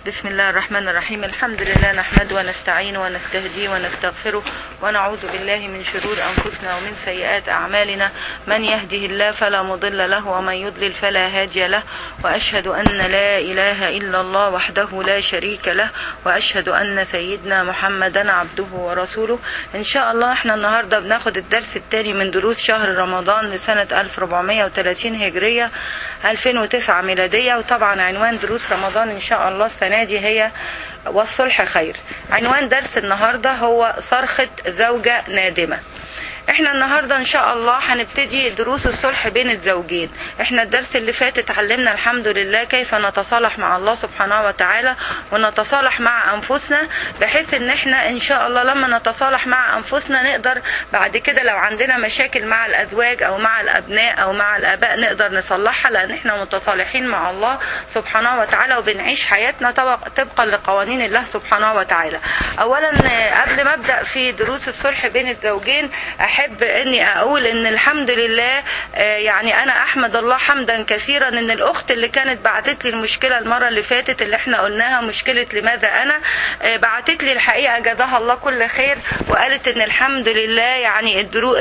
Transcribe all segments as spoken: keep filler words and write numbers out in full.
بسم الله الرحمن الرحيم. الحمد لله نحمده ونستعينه ونستهديه ونستغفره ونعوذ بالله من شرور أنفسنا ومن سيئات أعمالنا. من يهده الله فلا مضل له ومن يضلل فلا هادي له، وأشهد أن لا إله إلا الله وحده لا شريك له، وأشهد أن سيدنا محمدا عبده ورسوله. إن شاء الله احنا النهاردة بناخد الدرس الثاني من دروس شهر رمضان لسنة ألف وأربعمائة وثلاثين هجرية ألفين وتسعة ميلادية. وطبعا عنوان دروس رمضان إن شاء الله السنة دي هي والصلح خير. عنوان درس النهاردة هو صرخة زوجة نادمة. احنا النهاردة ان شاء الله هنبتدي دروس الصلح بين الزوجين. احنا الدرس اللي فات اتعلمنا الحمد لله كيف نتصالح مع الله سبحانه وتعالى ونتصالح مع انفسنا، بحيث ان احنا ان شاء الله لما نتصالح مع انفسنا نقدر بعد كده لو عندنا مشاكل مع الازواج او مع الابناء او مع الاباء نقدر نصلحها، لان احنا متصالحين مع الله سبحانه وتعالى وبنعيش حياتنا طبقا لقوانين الله سبحانه وتعالى. اولا قبل ما ابدأ في دروس الصلح بين الزوجين احب اني اقول ان الحمد لله، يعني انا احمد الله حمدا كثيرا ان الاخت اللي كانت بعتت لي المشكله المره اللي فاتت اللي احنا قلناها مشكله لماذا انا، بعتت لي الحقيقه جزاها الله كل خير، وقالت ان الحمد لله يعني الدرو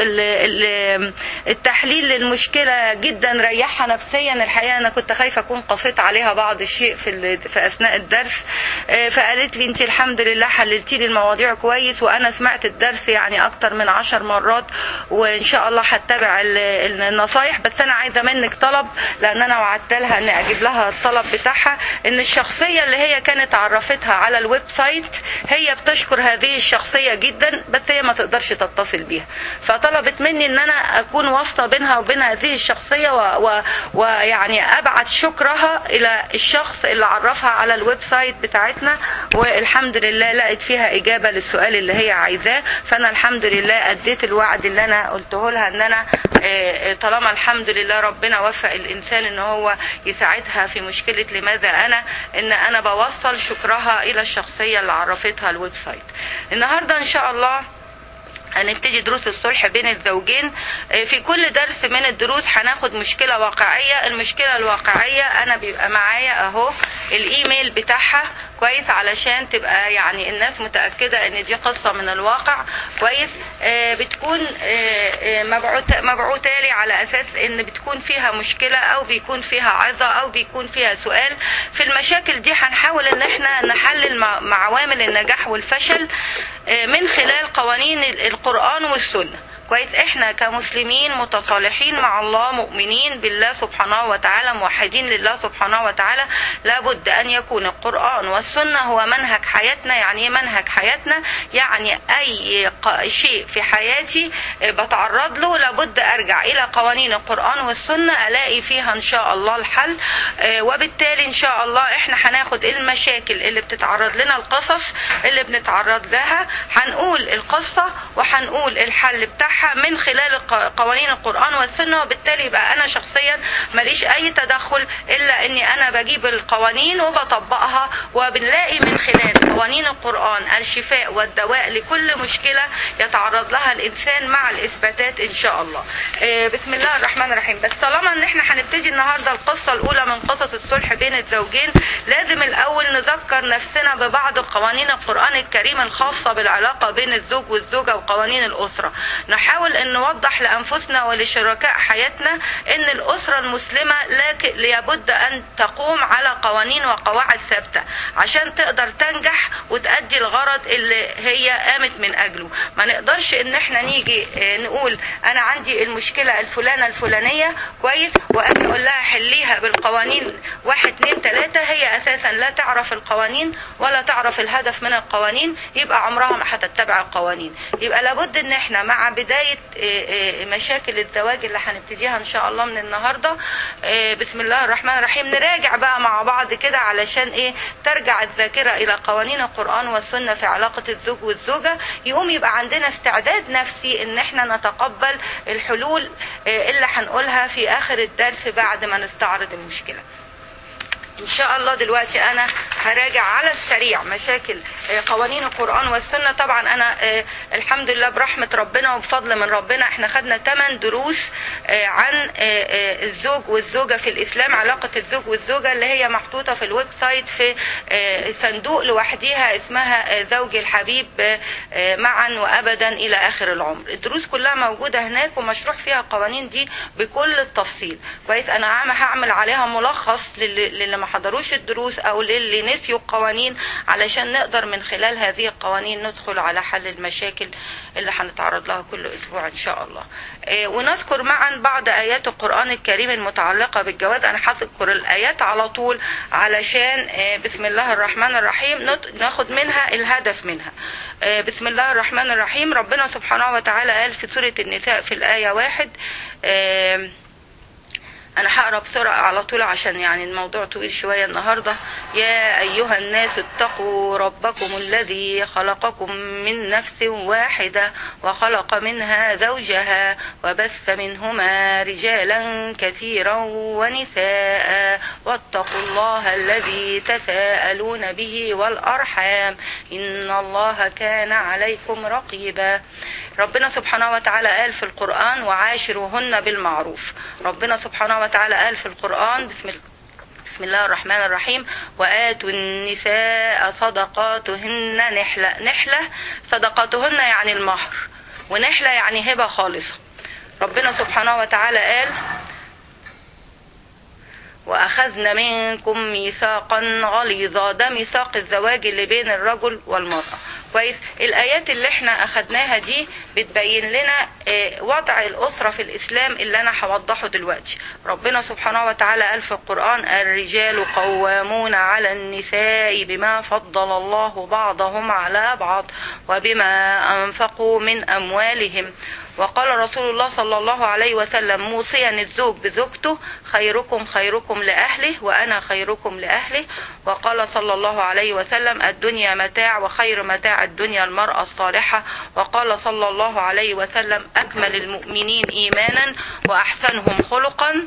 التحليل للمشكله جدا ريحها نفسيا. الحقيقه انا كنت خايفه اكون قصيت عليها بعض الشيء في في اثناء الدرس، فقالت لي انت الحمد لله حللتي لي المواضيع كويس، وانا سمعت الدرس يعني اكتر من عشر مرات وان شاء الله هتبع النصايح. بس انا عايزه منك طلب، لان انا وعدت لها ان اجيب لها الطلب بتاعها، ان الشخصيه اللي هي كانت عرفتها على الويب سايت هي بتشكر هذه الشخصيه جدا، بس هي ما تقدرش تتصل بيها، فطلبت مني ان انا اكون واسطه بينها وبين هذه الشخصيه ويعني و... ابعت شكرها الى الشخص اللي عرفها على الويب سايت بتاعتنا، والحمد لله لقيت فيها اجابه للسؤال اللي هي عايزاه. فانا الحمد لله اديت الوعد اللي انا قلته لها ان انا طالما الحمد لله ربنا وفق الانسان ان هو يساعدها في مشكله لماذا انا، ان انا بوصل شكرها الى الشخصيه اللي عرفتها الويب سايت. النهارده ان شاء الله هنبتدي دروس الصلح بين الزوجين. في كل درس من الدروس هناخد مشكلة واقعية. المشكلة الواقعية انا بيبقى معايا اهو الايميل بتاعها كويس، علشان تبقى يعني الناس متأكدة ان دي قصة من الواقع كويس. آه بتكون آه مبعوثة مبعوثة لي على اساس ان بتكون فيها مشكلة او بيكون فيها عظة او بيكون فيها سؤال. في المشاكل دي هنحاول ان احنا نحلل مع عوامل النجاح والفشل آه من خلال قوانين القرآن والسنة كويس. احنا كمسلمين متصالحين مع الله مؤمنين بالله سبحانه وتعالى موحدين لله سبحانه وتعالى، لابد ان يكون القرآن والسنة هو منهج حياتنا. يعني ايه منهج حياتنا؟ يعني اي شيء في حياتي بتعرض له لابد ارجع الى قوانين القرآن والسنة الاقي فيها ان شاء الله الحل. وبالتالي ان شاء الله احنا هناخد المشاكل اللي بتتعرض لنا، القصص اللي بنتعرض لها، هنقول القصة وهنقول الحل بتاعها من خلال قوانين القرآن والسنة. وبالتالي يبقى أنا شخصيا ماليش أي تدخل إلا أني أنا بجيب القوانين وبطبقها، وبنلاقي من خلال قوانين القرآن الشفاء والدواء لكل مشكلة يتعرض لها الإنسان مع الإثباتات إن شاء الله. بسم الله الرحمن الرحيم. بس طالما أن احنا هنبتدي النهاردة القصة الأولى من قصص الصلح بين الزوجين، لازم الأول نذكر نفسنا ببعض قوانين القرآن الكريم الخاصة بالعلاقة بين الزوج والزوجة وقوانين الأسرة. نحاول ان نوضح لانفسنا ولشركاء حياتنا ان الاسرة المسلمة لابد ان تقوم على قوانين وقواعد ثابتة عشان تقدر تنجح وتأدي الغرض اللي هي قامت من اجله. ما نقدرش ان احنا نيجي نقول انا عندي المشكلة الفلانة الفلانية كويس وانا اقول لها حليها بالقوانين واحد اتنين تلاتة، هي اساسا لا تعرف القوانين ولا تعرف الهدف من القوانين، يبقى عمرها ما هتتبع القوانين. يبقى لابد ان احنا مع بداية مشاكل الزواج اللي هنبتديها ان شاء الله من النهاردة بسم الله الرحمن الرحيم نراجع بقى مع بعض كده علشان ايه ترجع الذاكرة الى قوانين القرآن والسنة في علاقة الزوج والزوجة، يقوم يبقى عندنا استعداد نفسي ان احنا نتقبل الحلول اللي هنقولها في اخر الدرس بعد ما نستعرض المشكلة. ان شاء الله دلوقتي انا هراجع على السريع مشاكل قوانين القرآن والسنة. طبعا انا الحمد لله برحمة ربنا وبفضل من ربنا احنا خدنا ثمان دروس عن الزوج والزوجة في الاسلام، علاقة الزوج والزوجة اللي هي محطوطة في الويب سايت في صندوق لوحديها اسمها زوج الحبيب معا وابدا الى اخر العمر. الدروس كلها موجودة هناك ومشروح فيها القوانين دي بكل التفصيل. كويس، انا هعمل عليها ملخص للي ما حضروش الدروس او للي نسيوا القوانين علشان نقدر من خلال هذه القوانين ندخل على حل المشاكل اللي هنتعرض لها كل اسبوع ان شاء الله. ونذكر معا بعض ايات القرآن الكريم المتعلقة بالجواز. انا هذكر الايات على طول علشان بسم الله الرحمن الرحيم ناخد منها الهدف منها. بسم الله الرحمن الرحيم، ربنا سبحانه وتعالى قال في سورة النساء في الآية واحد، أنا هقرأ بسرعة على طول عشان يعني الموضوع طويل شوية النهاردة. يا أيها الناس اتقوا ربكم الذي خلقكم من نفس واحدة وخلق منها زوجها وبث منهما رجالا كثيرا ونساء واتقوا الله الذي تساءلون به والأرحام إن الله كان عليكم رقيبا. ربنا سبحانه وتعالى قال في القرآن وعاشروهن بالمعروف. ربنا سبحانه وتعالى قال في القرآن بسم الله بسم الله الرحمن الرحيم وآتوا النساء صدقاتهن نحلة. نحلة صدقاتهن يعني المهر، ونحلة يعني هبة خالصة. ربنا سبحانه وتعالى قال وأخذنا منكم ميثاقا غليظا. ده ميثاق الزواج اللي بين الرجل والمرأة. كويس، الآيات اللي احنا أخذناها دي بتبين لنا وضع الأسرة في الإسلام اللي أنا هوضحه دلوقتي. ربنا سبحانه وتعالى قال في القرآن الرجال قوامون على النساء بما فضل الله بعضهم على بعض وبما أنفقوا من أموالهم. وقال رسول الله صلى الله عليه وسلم موصيا الزوج بزوجته خيركم خيركم لأهله وأنا خيركم لأهله. وقال صلى الله عليه وسلم الدنيا متاع وخير متاع الدنيا المرأة الصالحة. وقال صلى الله عليه وسلم أكمل المؤمنين إيمانا وأحسنهم خلقا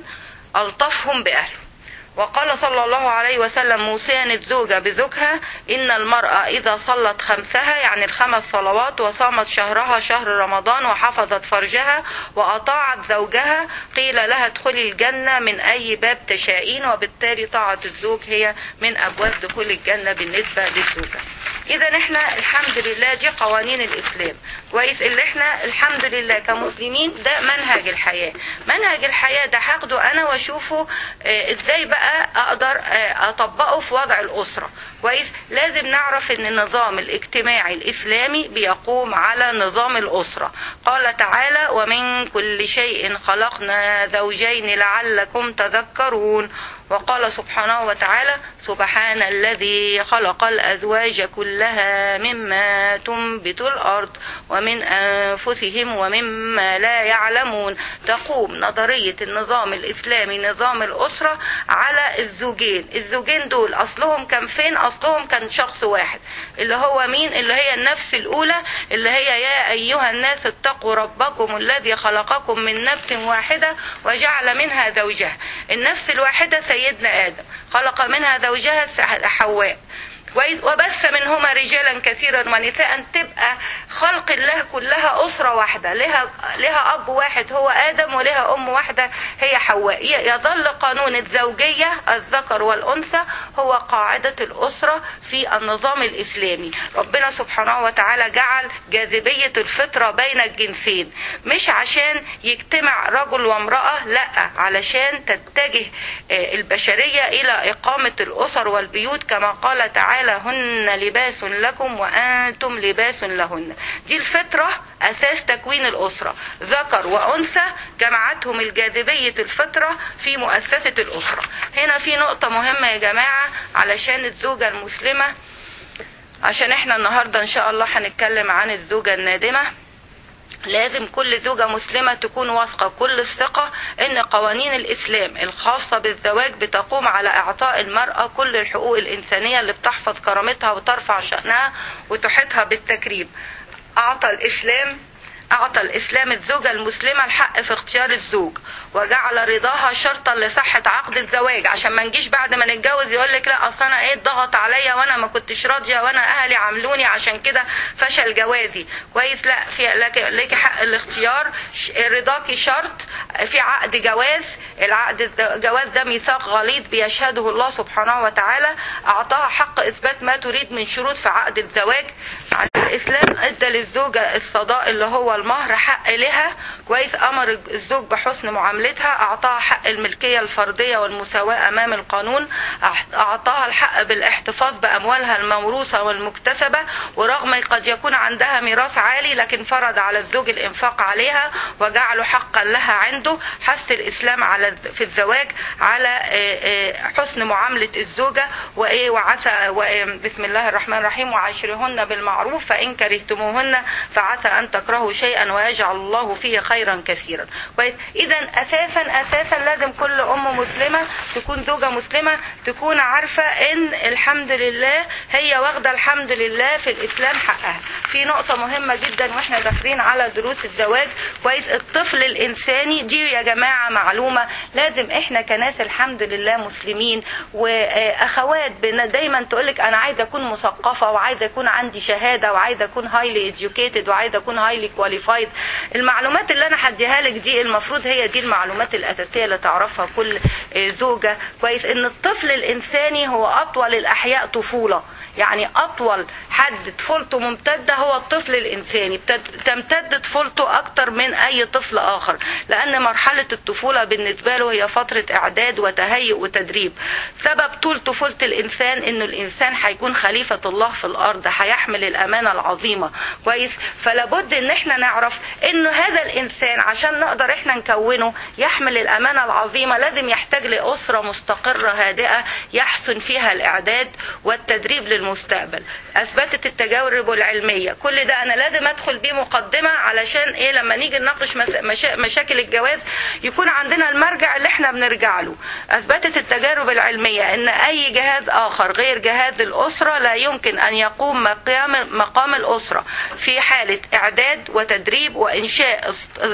ألطفهم بأهله. وقال صلى الله عليه وسلم موصيا الزوجة بزوجها إن المرأة إذا صلت خمسها يعني الخمس صلوات وصامت شهرها شهر رمضان وحفظت فرجها وأطاعت زوجها قيل لها ادخلي الجنة من أي باب تشائين. وبالتالي طاعة الزوج هي من أبواب دخول الجنة بالنسبة للزوجة. إذا احنا الحمد لله دي قوانين الإسلام. كويس، اللي احنا الحمد لله كمسلمين ده منهج الحياة. منهج الحياة ده هاخده أنا واشوفه اه ازاي بقى أقدر اه أطبقه في وضع الأسرة. كويس، لازم نعرف ان النظام الاجتماعي الإسلامي بيقوم على نظام الأسرة. قال تعالى ومن كل شيء خلقنا زوجين لعلكم تذكرون. وقال سبحانه وتعالى سبحان الذي خلق الأزواج كلها مما تنبت الأرض ومن أنفسهم ومما لا يعلمون. تقوم نظرية النظام الإسلامي نظام الأسرة على الزوجين. الزوجين دول أصلهم كان فين؟ أصلهم كان شخص واحد اللي هو مين؟ اللي هي النفس الأولى اللي هي يا أيها الناس اتقوا ربكم الذي خلقكم من نفس واحدة وجعل منها زوجها. النفس الواحدة سيدنا آدم، خلق منها زوجها حواء. كويس، وبث منهما رجالا كثيرا ونساء. تبقى خلق الله كلها أسرة واحدة، لها لها أب واحد هو آدم ولها أم واحدة هي حواء. يظل قانون الزوجية الذكر والأنثى هو قاعدة الأسرة في النظام الإسلامي. ربنا سبحانه وتعالى جعل جاذبية الفطرة بين الجنسين مش عشان يجتمع رجل وامرأة، لا، علشان تتجه البشرية إلى إقامة الأسر والبيوت كما قال تعالى هن لباس لكم وأنتم لباس لهن. دي الفطرة أساس تكوين الأسرة، ذكر وأنثى جمعتهم الجاذبية الفطرة في مؤسسة الأسرة. هنا في نقطة مهمة يا جماعة علشان الزوجة المسلمة، عشان احنا النهاردة إن شاء الله هنتكلم عن الزوجة النادمة. لازم كل زوجة مسلمة تكون واثقة كل الثقة ان قوانين الاسلام الخاصة بالزواج بتقوم على اعطاء المرأة كل الحقوق الانسانية اللي بتحفظ كرامتها وترفع شأنها وتحيطها بالتكريم. اعطى الاسلام أعطى الإسلام الزوجة المسلمة الحق في اختيار الزوج، وجعل رضاها شرطا لصحة عقد الزواج، عشان ما نجيش بعد ما نتجوز يقول لك لا أصل أنا إيه اتضغط عليا وأنا ما كنتش راضية وأنا أهلي عملوني عشان كده فشل جوازي. كويس؟ لا، في لك, لك حق الاختيار، رضاكي شرط في عقد جواز. العقد الجواز ده ميثاق غليظ بيشهده الله سبحانه وتعالى، أعطاها حق إثبات ما تريد من شروط في عقد الزواج. الإسلام ادى للزوجة الصداق اللي هو المهر حق لها. كويس؟ أمر الزوج بحسن معاملتها، أعطاها حق الملكية الفردية والمساواة أمام القانون، أعطاها الحق بالاحتفاظ بأموالها الموروثة والمكتسبة، ورغم قد يكون عندها ميراث عالي لكن فرض على الزوج الإنفاق عليها وجعله حقا لها عنده. حث الإسلام على في الزواج على حسن معاملة الزوجة، وإيه وعسى بسم الله الرحمن الرحيم وعاشرهن بالمعروف فإن كرهتموهن فعسى أن تكرهوا شيئا ويجعل الله فيه خيرا كثيرا. كويس؟ إذا أساسا أساسا لازم كل أم مسلمة تكون زوجة مسلمة تكون عارفة إن الحمد لله هي واخدة الحمد لله في الإسلام حقها. في نقطة مهمة جدا واحنا داخلين على دروس الزواج. كويس؟ الطفل الإنساني دي يا جماعة معلومة لازم احنا كناس الحمد لله مسلمين وأخوات دايما تقولك أنا عايزة أكون مثقفة وعايزة أكون عندي شهادة وعايزة أكون highly educated وعايزة أكون highly qualified. المعلومات اللي أنا هديها لك دي المفروض هي دي المعلومات الأساسية اللي تعرفها كل زوجة. كويس؟ إن الطفل الإنساني هو أطول الأحياء طفولة، يعني أطول حد طفولته ممتدة هو الطفل الإنساني، تمتد طفولته أكتر من أي طفل آخر، لأن مرحلة الطفولة بالنسبة له هي فترة إعداد وتهيئ وتدريب. سبب طول طفولة الإنسان إنه الإنسان هيكون خليفة الله في الأرض، هيحمل الأمانة العظيمة. كويس؟ فلابد إن إحنا نعرف إنه هذا الإنسان عشان نقدر إحنا نكونه يحمل الأمانة العظيمة لازم يحتاج لأسرة مستقرة هادئة يحسن فيها الإعداد والتدريب للمستقبل. أثبتت التجارب العلمية. كل ده أنا لازم أدخل بيه مقدمة علشان إيه لما نيجي نناقش مشا... مشاكل الجواز يكون عندنا المرجع اللي إحنا بنرجع له. أثبتت التجارب العلمية إن أي جهاز آخر غير جهاز الأسرة لا يمكن أن يقوم مقام مقام الأسرة في حالة إعداد وتدريب وإنشاء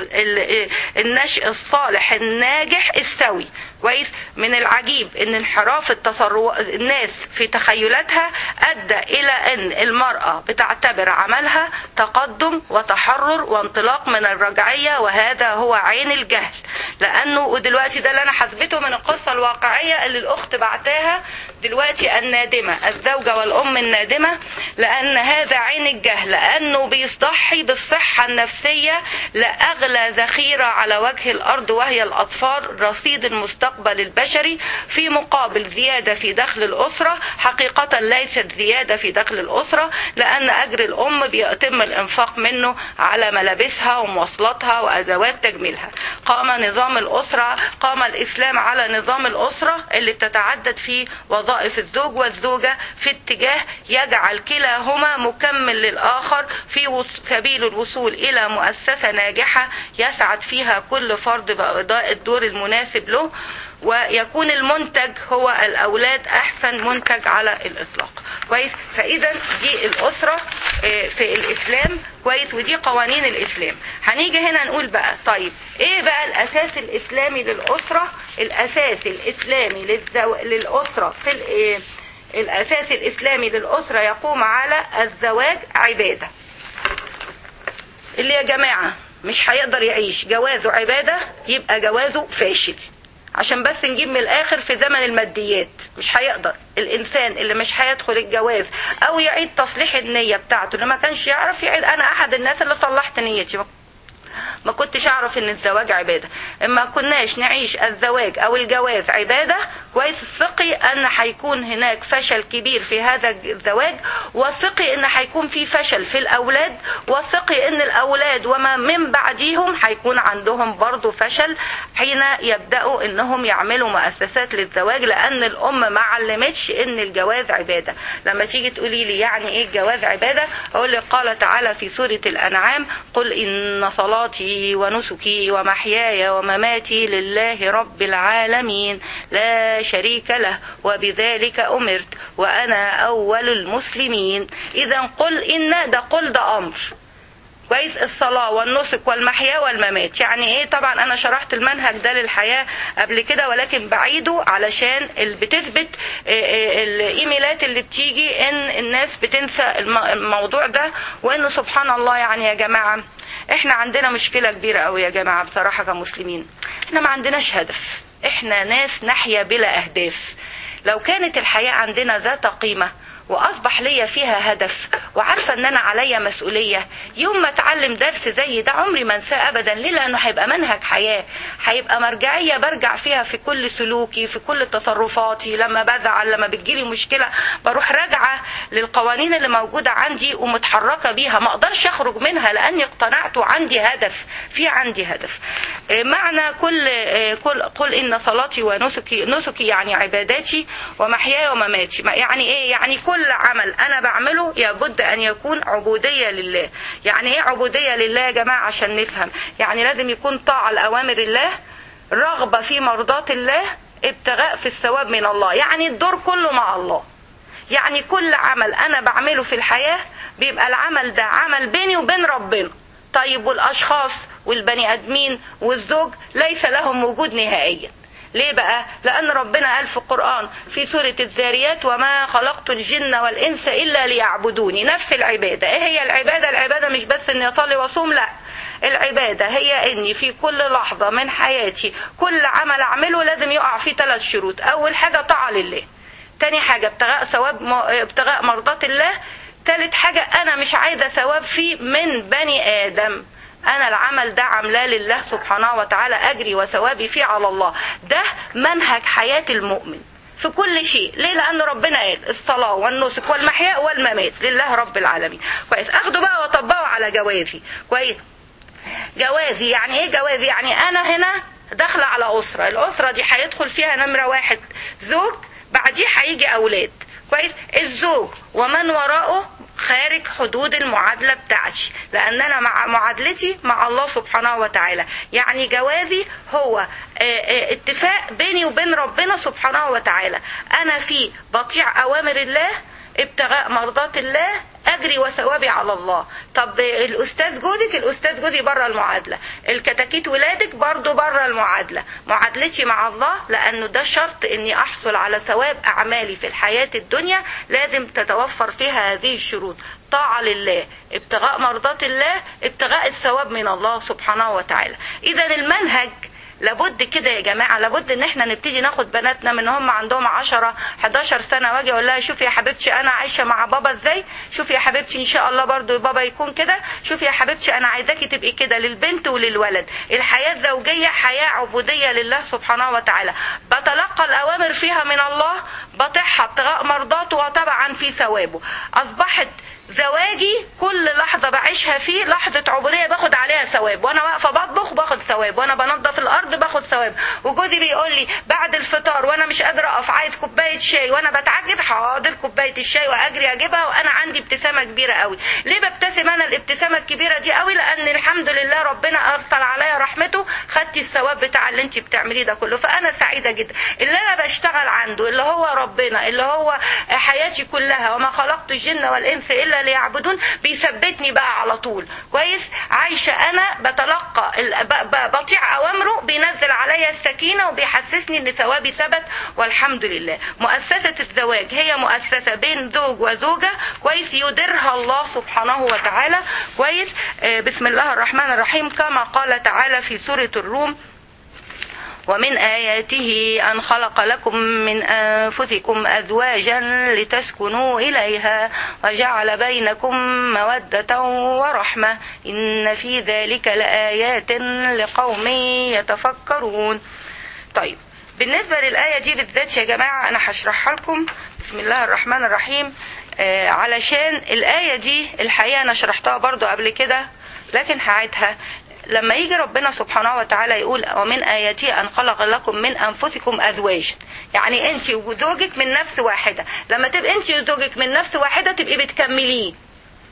النشء الصالح الناجح السوي. كويس؟ من العجيب ان انحراف التصرف الناس في تخيلاتها ادى الى ان المرأة بتعتبر عملها تقدم وتحرر وانطلاق من الرجعية، وهذا هو عين الجهل. لانه ودلوقتي ده اللي انا حسبته من القصة الواقعية اللي الاخت بعتاها دلوقتي، النادمة الزوجة والام النادمة، لان هذا عين الجهل، لانه بيضحي بالصحة النفسية لاغلى ذخيرة على وجه الارض وهي الاطفال، رصيد المستقبل البشري، في مقابل زيادة في دخل الأسرة. حقيقة ليست زيادة في دخل الأسرة، لأن أجر الأم بيتم الإنفاق منه على ملابسها ومواصلاتها وأدوات تجميلها. قام نظام الأسرة قام الإسلام على نظام الأسرة اللي بتتعدد فيه وظائف الزوج والزوجة في اتجاه يجعل كلاهما مكمل للآخر في سبيل الوصول إلى مؤسسة ناجحة يسعد فيها كل فرد بأداء الدور المناسب له، ويكون المنتج هو الأولاد أحسن منتج على الإطلاق. كويس؟ فإذا دي الأسرة في الإسلام. كويس؟ ودي قوانين الإسلام. هنيجي هنا نقول بقى طيب إيه بقى الأساس الإسلامي للأسرة؟ الأساس الإسلامي للزو... للأسرة في ال... الأساس الإسلامي للأسرة يقوم على الزواج عبادة. اللي يا جماعة مش هيقدر يعيش جوازه عبادة يبقى جوازه فاشل، عشان بس نجيب من الآخر في زمن الماديات. مش هيقدر الإنسان اللي مش هيدخل الجواز أو يعيد تصليح النية بتاعته اللي ما كانش يعرف يعيد. أنا أحد الناس اللي صلحت نيتي، ما كنتش أعرف إن الزواج عبادة. إما كناش نعيش الزواج أو الجواز عبادة، كويس، ثقي أن هيكون هناك فشل كبير في هذا الزواج، وثقي أن هيكون في فشل في الأولاد، وثقي أن الأولاد وما من بعديهم هيكون عندهم برضو فشل حين يبدأوا أنهم يعملوا مؤسسات للزواج، لأن الأم ما علمتش أن الجواز عبادة. لما تيجي تقولي لي يعني إيه الجواز عبادة، أقول لك قال تعالى في سورة الأنعام: قل إن صلاتي ونسكي ومحياي ومماتي لله رب العالمين لا شريك له وبذلك أمرت وأنا أول المسلمين. إذا قل إن ده قل ده أمر، كويس، الصلاة والنسك والمحيا والممات. يعني ايه؟ طبعا انا شرحت المنهج ده للحياة قبل كده، ولكن بعيده علشان اللي بتثبت الايميلات اللي بتيجي ان الناس بتنسى الموضوع ده، وانه سبحان الله يعني يا جماعة احنا عندنا مشكلة كبيرة قوي يا جماعة بصراحة كمسلمين. احنا ما عندناش هدف، احنا ناس نحيا بلا اهداف. لو كانت الحياة عندنا ذات قيمة واصبح ليا فيها هدف وعارفه ان انا عليا مسؤوليه، يوم ما اتعلم درس زي ده عمري ما انساه ابدا. ليه؟ لانه هيبقى منهج حياه، هيبقى مرجعيه برجع فيها في كل سلوكي، في كل تصرفاتي. لما بزعل، لما بتجيلي مشكله، بروح راجعه للقوانين اللي موجوده عندي ومتحركه بيها، ما اقدرش اخرج منها لاني اقتنعت وعندي هدف، في عندي هدف. معنى كل كل قل ان صلاتي ونسكي، نسكي يعني عباداتي، ومحياي ومماتي. يعني ايه؟ يعني كل عمل انا بعمله يبد ان يكون عبودية لله. يعني ايه عبودية لله يا جماعة عشان نفهم؟ يعني لازم يكون طاعة لأوامر الله، رغبة في مرضاة الله، ابتغاء في الثواب من الله. يعني الدور كله مع الله. يعني كل عمل انا بعمله في الحياة بيبقى العمل ده عمل بيني وبين ربنا. طيب والاشخاص والبني ادمين والزوج ليس لهم وجود نهائيا. ليه بقى؟ لأن ربنا قال في القرآن في سورة الذاريات وما خلقت الجن والإنس إلا ليعبدوني. نفس العبادة. إيه هي العبادة؟ العبادة مش بس إني أصلي وأصوم، لا، العبادة هي إني في كل لحظة من حياتي كل عمل أعمله لازم يقع فيه ثلاث شروط. أول حاجة طاعة لله، تاني حاجة ابتغاء ثواب ابتغاء مرضات الله، تالت حاجة أنا مش عايزة ثواب فيه من بني آدم، أنا العمل ده عملاه لله سبحانه وتعالى، أجري وثوابي فيه على الله. ده منهج حياة المؤمن في كل شيء. ليه؟ لأن ربنا قال الصلاة والنسك والمحيا والممات لله رب العالمين. كويس، أخده بقى وأطبقه على جوازي. كويس، جوازي يعني إيه؟ جوازي يعني أنا هنا داخلة على أسرة، الأسرة دي هيدخل فيها نمرة واحد زوج، بعديه هيجي أولاد. كويس، الزوج ومن وراءه خارج حدود المعادلة بتاعتي، لأن أنا مع معادلتي مع الله سبحانه وتعالى. يعني جوازي هو اتفاق بيني وبين ربنا سبحانه وتعالى، أنا فيه بطيع أوامر الله، ابتغاء مرضات الله، أجري وثوابي على الله. طب الأستاذ جوزك، الأستاذ جوزي بره المعادلة، الكتاكيت ولادك برضو بره المعادلة. معادلتي مع الله، لأنه ده شرط إني أحصل على ثواب أعمالي في الحياة الدنيا، لازم تتوفر فيها هذه الشروط: طاعة لله، ابتغاء مرضات الله، ابتغاء الثواب من الله سبحانه وتعالى. إذا المنهج لابد كده يا جماعة، لابد ان احنا نبتدي ناخد بناتنا من هم عندهم عشرة حداشر سنة، واجي اقول لها شوفي يا حبيبتي انا عايشة مع بابا ازاي، شوفي يا حبيبتي ان شاء الله برضو بابا يكون كده، شوفي يا حبيبتي انا عايزاكي تبقي كده للبنت وللولد. الحياة الزوجية حياة عبودية لله سبحانه وتعالى، بتلقى الاوامر فيها من الله، بطيعها ابتغاء مرضاته وطبعا في ثوابه. اصبحت زواجي كل لحظة بعيشها فيه لحظة عبودية، باخد عليها ثواب، وانا واقفة بطبخ باخد ثواب، وانا بنظف الارض باخد ثواب، وجوزي بيقول لي بعد الفطار وانا مش قادرة اقف عايز كوباية شاي، وانا بتعجب حاضر كوباية الشاي واجري اجيبها، وانا عندي ابتسامة كبيرة قوي. ليه ببتسم انا الابتسامة الكبيرة دي قوي؟ لان الحمد لله ربنا ارسل عليا رحمته، خدتي الثواب بتاع اللي انت بتعمليه ده كله، فانا سعيدة جدا. اللي انا بشتغل عنده اللي هو ربنا، اللي هو حياتي كلها، وما خلقت الجن والانس الا ليعبدون، بيثبتني بقى على طول. كويس، عايشة انا بتلقى بطيع اوامره، بينزل عليا السكينة وبيحسسني ان ثوابي ثبت والحمد لله. مؤسسة الزواج هي مؤسسة بين زوج وزوجة، كويس، يديرها الله سبحانه وتعالى. كويس، بسم الله الرحمن الرحيم، كما قال تعالى في سورة الروم: ومن آياته أن خلق لكم من أنفسكم أزواجا لتسكنوا إليها وجعل بينكم مودة ورحمة إن في ذلك لآيات لقوم يتفكرون. طيب، بالنسبة للآية دي بالذات يا جماعة أنا هشرحها لكم. بسم الله الرحمن الرحيم. آه علشان الآية دي الحقيقة أنا شرحتها برضو قبل كده، لكن هعيدها. لما يجي ربنا سبحانه وتعالى يقول ومن آياته أن خلق لكم من أنفسكم أزواج، يعني أنت وزوجك من نفس واحدة. لما تبقى أنت وزوجك من نفس واحدة تبقي بتكمليه،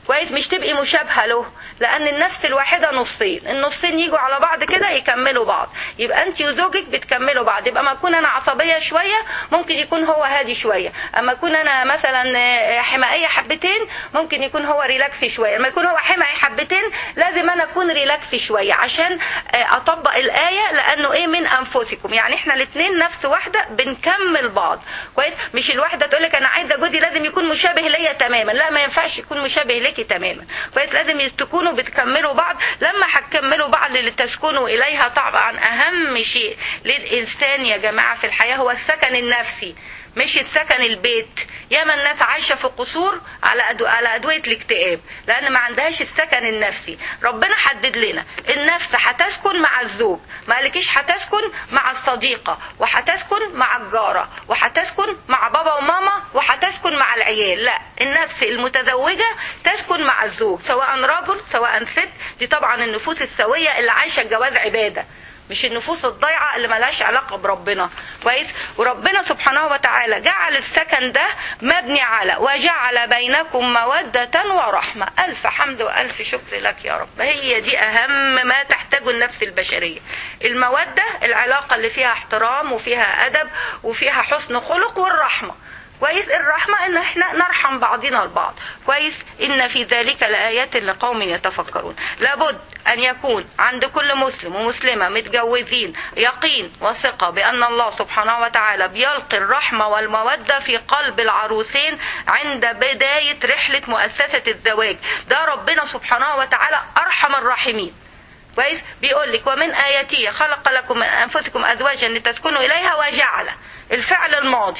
كويس، مش تبقي مشابهة له، لأن النفس الواحدة نصين، النصين يجوا على بعض كده يكملوا بعض، يبقى أنت وزوجك بتكملوا بعض. يبقى ما أكون أنا عصبية شوية ممكن يكون هو هادي شوية، أما أكون أنا مثلا حمائية حبتين ممكن يكون هو ريلاكس شوية، لما يكون هو حمائي حبتين لازم أنا أكون ريلاكس شوية عشان أطبق الآية، لأنه إيه من أنفسكم، يعني إحنا الاثنين نفس واحدة بنكمل بعض. كويس، مش الواحدة تقولك أنا عايزة جوزي لازم يكون مشابه ليا تماما، لا ما ينفعش يكون مشابه ليكي تماما. كويس، لازم تكونوا بتكملوا بعض. لما هتكملوا بعض لتسكنوا إليها، طبعا أهم شيء للإنسان يا جماعة في الحياة هو السكن النفسي، مش السكن البيت. ياما الناس عايشة في قصور على أدو... على أدوية الاكتئاب، لأن ما عندهاش السكن النفسي. ربنا حدد لنا النفس هتسكن مع الزوج، ما قالكيش هتسكن مع الصديقة، وهتسكن مع الجارة، وهتسكن مع بابا وماما، وهتسكن مع العيال. لا، النفس المتزوجة تسكن مع الزوج، سواء رجل سواء ست. دي طبعا النفوس السوية اللي عايشة الجواز عبادة، مش النفوس الضيعة اللي ملهاش علاقة بربنا. كويس، وربنا سبحانه وتعالى جعل السكن ده مبني على وجعل بينكم مودة ورحمة. ألف حمد وألف شكر لك يا رب. هي دي أهم ما تحتاجه النفس البشرية، المودة، العلاقة اللي فيها احترام وفيها أدب وفيها حسن خلق، والرحمة. كويس، الرحمة ان احنا نرحم بعضنا البعض. كويس، ان في ذلك لآيات لقوم يتفكرون. لابد ان يكون عند كل مسلم ومسلمة متجوزين يقين وثقة بان الله سبحانه وتعالى بيلقي الرحمة والمودة في قلب العروسين عند بداية رحلة مؤسسة الزواج. ده ربنا سبحانه وتعالى ارحم الراحمين. كويس، بيقول لك ومن آياته خلق لكم من انفسكم ازواجا لتسكنوا اليها، وجعل الفعل الماضي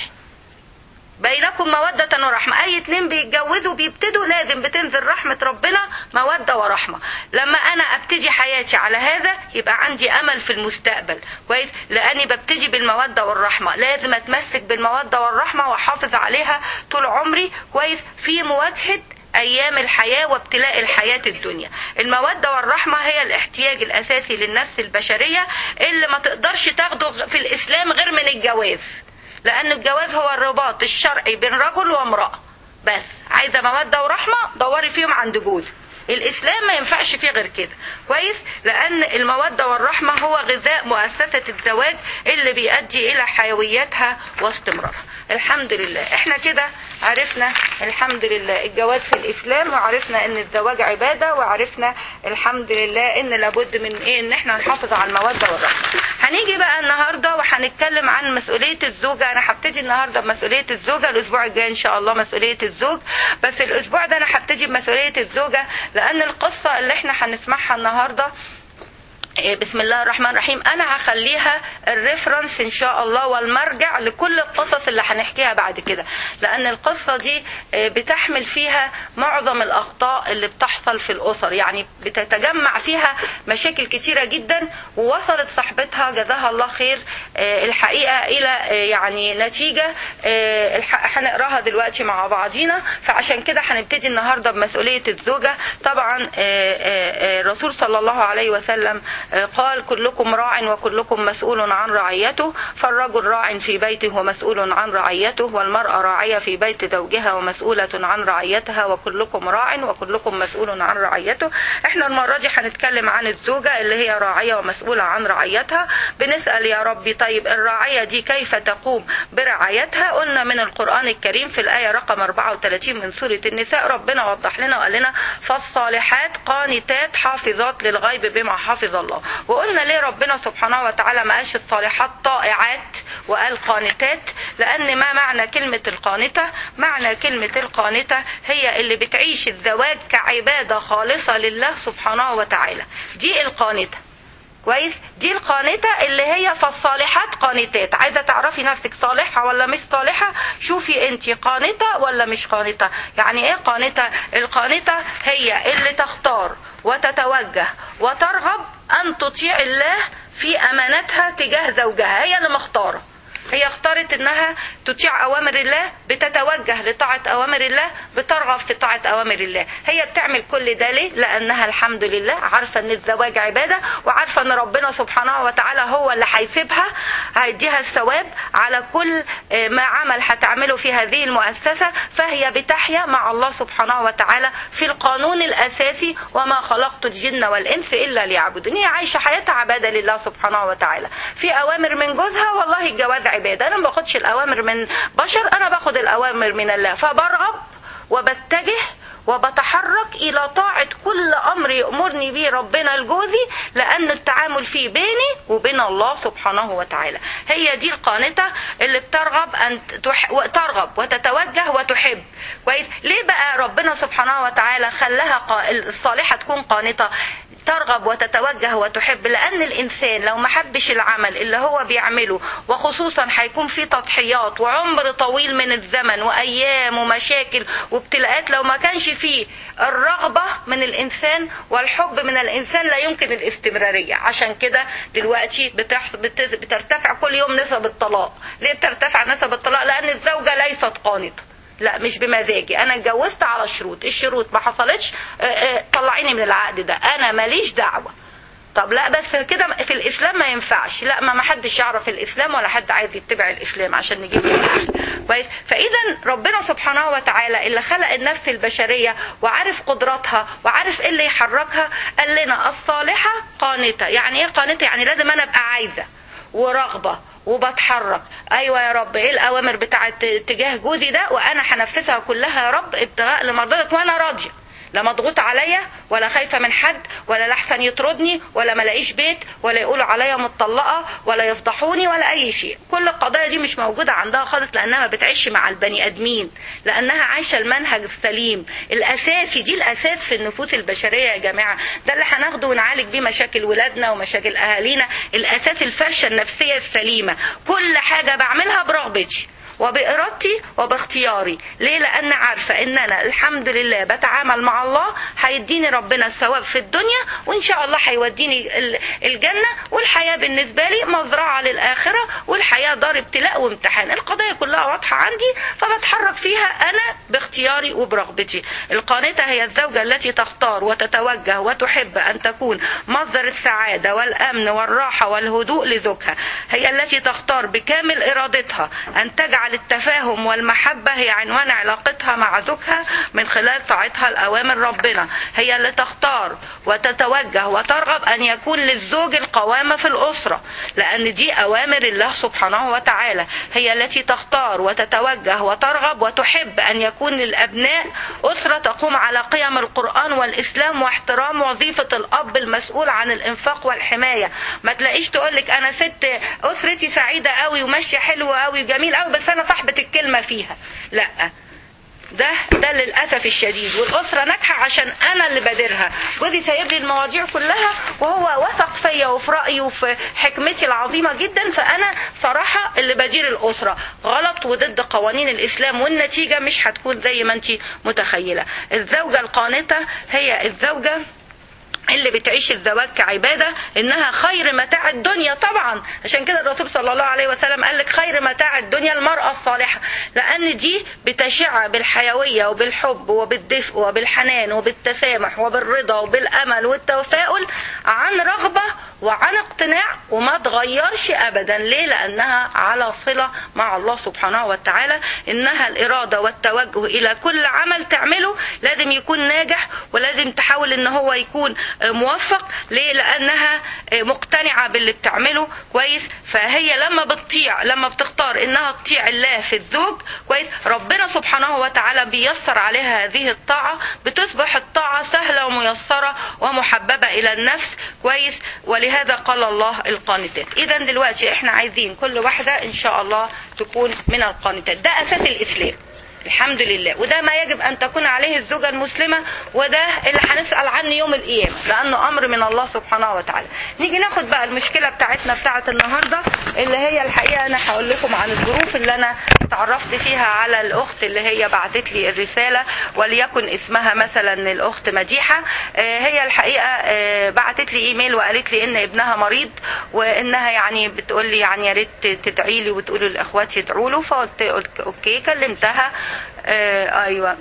بينكم مودة ورحمة. اي اتنين بيتجوزوا بيبتدوا لازم بتنزل رحمة ربنا مودة ورحمة. لما انا ابتدي حياتي على هذا يبقى عندي امل في المستقبل. كويس، لاني ببتدي بالمودة والرحمة، لازم اتمسك بالمودة والرحمة واحافظ عليها طول عمري. كويس، في مواجهة ايام الحياة وابتلاء الحياة الدنيا. المودة والرحمة هي الاحتياج الاساسي للنفس البشرية اللي ما تقدرش تاخده في الاسلام غير من الجواز، لأن الجواز هو الرباط الشرعي بين رجل وامرأة. بس عايزة مودة ورحمة دوري فيهم عند جوزك. الإسلام ما ينفعش فيه غير كده. كويس، لأن المودة والرحمة هو غذاء مؤسسة الزواج اللي بيؤدي إلى حيويتها واستمرارها. الحمد لله احنا كده عرفنا الحمد لله الجواز في الإسلام، وعرفنا ان الزواج عبادة، وعرفنا الحمد لله ان لابد من ايه ان احنا نحافظ على المودة والرحمة. هنيجي بقى النهاردة وهنتكلم عن مسؤولية الزوجة. انا هبتدي النهاردة بمسؤولية الزوجة، الاسبوع الجاي ان شاء الله مسؤولية الزوج، بس الاسبوع ده انا هبتدي بمسؤولية الزوجة، لان القصة اللي احنا هنسمعها النهاردة بسم الله الرحمن الرحيم انا هخليها الريفرنس ان شاء الله والمرجع لكل القصص اللي هنحكيها بعد كده، لان القصة دي بتحمل فيها معظم الاخطاء اللي بتحصل في الاسر، يعني بتتجمع فيها مشاكل كتيرة جدا. ووصلت صاحبتها جزاها الله خير الحقيقة الى يعني نتيجة هنقراها دلوقتي مع بعضينا. فعشان كده هنبتدي النهاردة بمسؤولية الزوجة. طبعا الرسول صلى الله عليه وسلم قال كلكم راع وكلكم مسؤول عن رعيته، فالرجل راع في بيته ومسؤول عن رعيته، والمرأة راعية في بيت زوجها ومسؤولة عن رعيتها، وكلكم راع وكلكم مسؤول عن رعيته. احنا المرة دي هنتكلم عن الزوجة اللي هي راعية ومسؤولة عن رعيتها. بنسأل يا ربي طيب الراعية دي كيف تقوم برعايتها؟ قلنا من القرآن الكريم في الآية رقم أربعة وثلاثين من سورة النساء ربنا وضح لنا وقال لنا فالصالحات قانتات حافظات للغيب بما حافظ الله. وقلنا ليه ربنا سبحانه وتعالى ما قالش الصالحات طائعات وقال قانتات؟ لأن ما معنى كلمة القانتة؟ معنى كلمة القانتة هي اللي بتعيش الزواج كعبادة خالصة لله سبحانه وتعالى، دي القانتة. كويس، دي القانتة اللي هي فالصالحات قانتات. عايزة تعرفي نفسك صالحة ولا مش صالحة؟ شوفي انت قانتة ولا مش قانتة. يعني ايه قانتة؟ القانتة هي اللي تختار وتتوجه وترغب أن تطيع الله في أمانتها تجاه زوجها، هي اللي مختارة. هي اختارت انها تطيع اوامر الله، بتتوجه لطاعة اوامر الله، بترغب في طاعة اوامر الله. هي بتعمل كل ده ليه؟ لانها الحمد لله عارفة ان الزواج عبادة، وعارفة ان ربنا سبحانه وتعالى هو اللي هيسيبها، هيديها الثواب على كل ما عمل هتعمله في هذه المؤسسة. فهي بتحيا مع الله سبحانه وتعالى في القانون الاساسي: وما خلقت الجن والانس الا ليعبدون. هي عايشة حياتها عبادة لله سبحانه وتعالى. في اوامر من جوزها، والله الجواز عبادة، انا ما باخدش الاوامر من بشر، انا باخد الاوامر من الله، فبرغب وبتجه وبتحرك الى طاعة كل امر يأمرني به ربنا لجوزي، لان التعامل فيه بيني وبين الله سبحانه وتعالى. هي دي القانتة اللي بترغب ان تح... ترغب وتتوجه وتحب. كويس؟ ليه بقى ربنا سبحانه وتعالى خلاها ق... الصالحة تكون قانتة ترغب وتتوجه وتحب؟ لأن الإنسان لو ما حبش العمل اللي هو بيعمله، وخصوصا هيكون فيه تضحيات وعمر طويل من الزمن وأيام ومشاكل وابتلاءات، لو ما كانش فيه الرغبة من الإنسان والحب من الإنسان لا يمكن الاستمرارية. عشان كده دلوقتي بتحص... بت... بترتفع كل يوم نسب الطلاق. ليه بترتفع نسب الطلاق؟ لأن الزوجة ليست قانتة. لا، مش بمزاجي، انا اتجوزت على شروط، الشروط ما حصلتش اه اه طلعيني من العقد ده، انا ماليش دعوة. طب لا، بس كده في الاسلام ما ينفعش. لا، ما ما حدش يعرف الاسلام ولا حد عايز يتبع الاسلام عشان نجيب كويس. فاذا ربنا سبحانه وتعالى اللي خلق النفس البشرية وعارف قدراتها وعارف ايه اللي يحركها، قال لنا الصالحة قانتة. يعني ايه قانتة؟ يعني لازم انا ابقى عايزة ورغبة وبتحرك. ايوه يا رب، ايه الاوامر بتاعت تجاه جوزي ده، وانا هنفذها كلها يا رب ابتغاء لمرضاتك، وانا راضيه، لا مضغوط عليا ولا خايفه من حد، ولا لحسن يطردني، ولا ملاقيش بيت، ولا يقولوا عليا متطلقه، ولا يفضحوني، ولا اي شيء. كل القضايا دي مش موجوده عندها خالص، لانها ما بتعيش مع البني ادمين، لانها عايشه المنهج السليم الاساسي. دي الاساس في النفوس البشريه يا جماعه، ده اللي هناخده ونعالج بيه مشاكل ولادنا ومشاكل اهالينا. الاساس الفرشه النفسيه السليمه. كل حاجه بعملها برغبتي وبإرادتي وباختياري. ليه؟ لأن عارفة إن أنا الحمد لله بتعامل مع الله، هيديني ربنا الثواب في الدنيا، وإن شاء الله هيوديني الجنة، والحياة بالنسبة لي مزرعة للآخرة، والحياة دار ابتلاء وامتحان. القضايا كلها واضحة عندي، فبتحرك فيها أنا باختياري وبرغبتي. القانتة هي الزوجة التي تختار وتتوجه وتحب أن تكون مصدر السعادة والأمن والراحة والهدوء لزوجها. هي التي تختار بكامل إرادتها أن تجعل التفاهم والمحبة هي عنوان علاقتها مع زوجها من خلال طاعتها لأوامر ربنا. هي اللي تختار وتتوجه وترغب أن يكون للزوج القوامة في الأسرة، لأن دي أوامر الله سبحانه وتعالى. هي التي تختار وتتوجه وترغب وتحب أن يكون للأبناء أسرة تقوم على قيم القرآن والإسلام واحترام وظيفة الأب المسؤول عن الإنفاق والحماية. ما تلاقيش تقولك أنا ست أسرتي سعيدة قوي وماشية حلوة قوي وجميل قوي، بس أنا صاحبة الكلمة فيها. لا، ده ده للأسف الشديد. والأسرة ناجحة عشان أنا اللي بادرها. جوزي سايب لي المواضيع كلها، وهو وثق فيا وفي رأيي وفي حكمتي العظيمة جدا، فأنا صراحة اللي بدير الأسرة. غلط وضد قوانين الإسلام، والنتيجة مش هتكون زي ما أنت متخيلة. الزوجة القانتة هي الزوجة اللي بتعيش الزواج كعبادة، انها خير متاع الدنيا طبعا. عشان كده الرسول صلى الله عليه وسلم قال لك خير متاع الدنيا المرأة الصالحة، لان دي بتشع بالحيوية وبالحب وبالدفء وبالحنان وبالتسامح وبالرضا وبالامل والتفاؤل، عن رغبة وعن اقتناع، وما تغيرش ابدا. ليه؟ لانها على صلة مع الله سبحانه وتعالى. انها الارادة والتوجه الى كل عمل تعمله لازم يكون ناجح، ولازم تحاول ان هو يكون موفق. ليه؟ لانها مقتنعة باللي بتعمله كويس. فهي لما بتطيع، لما بتختار انها تطيع الله في الزوج كويس، ربنا سبحانه وتعالى بيسر عليها هذه الطاعة، بتصبح الطاعة سهلة وميسرة ومحببة الى النفس كويس. ولهذا قال الله القانتات. اذا دلوقتي احنا عايزين كل واحدة ان شاء الله تكون من القانتات. ده اساس الاسلام. الحمد لله. وده ما يجب أن تكون عليه الزوجة المسلمة، وده اللي هنسأل عنه يوم القيامة، لأنه أمر من الله سبحانه وتعالى. نيجي ناخد بقى المشكلة بتاعتنا بتاعت النهاردة، اللي هي الحقيقة أنا هقول لكم عن الظروف اللي أنا تعرفت فيها على الأخت اللي هي بعتت لي الرسالة، وليكن اسمها مثلا الأخت مديحة. هي الحقيقة بعتت لي إيميل وقالت لي إن ابنها مريض، وإنها يعني بتقول لي يعني يا ريت تدعي لي وتقولوا للإخوات يدعوا له. فقلت أوكي. كلمتها آه ايوه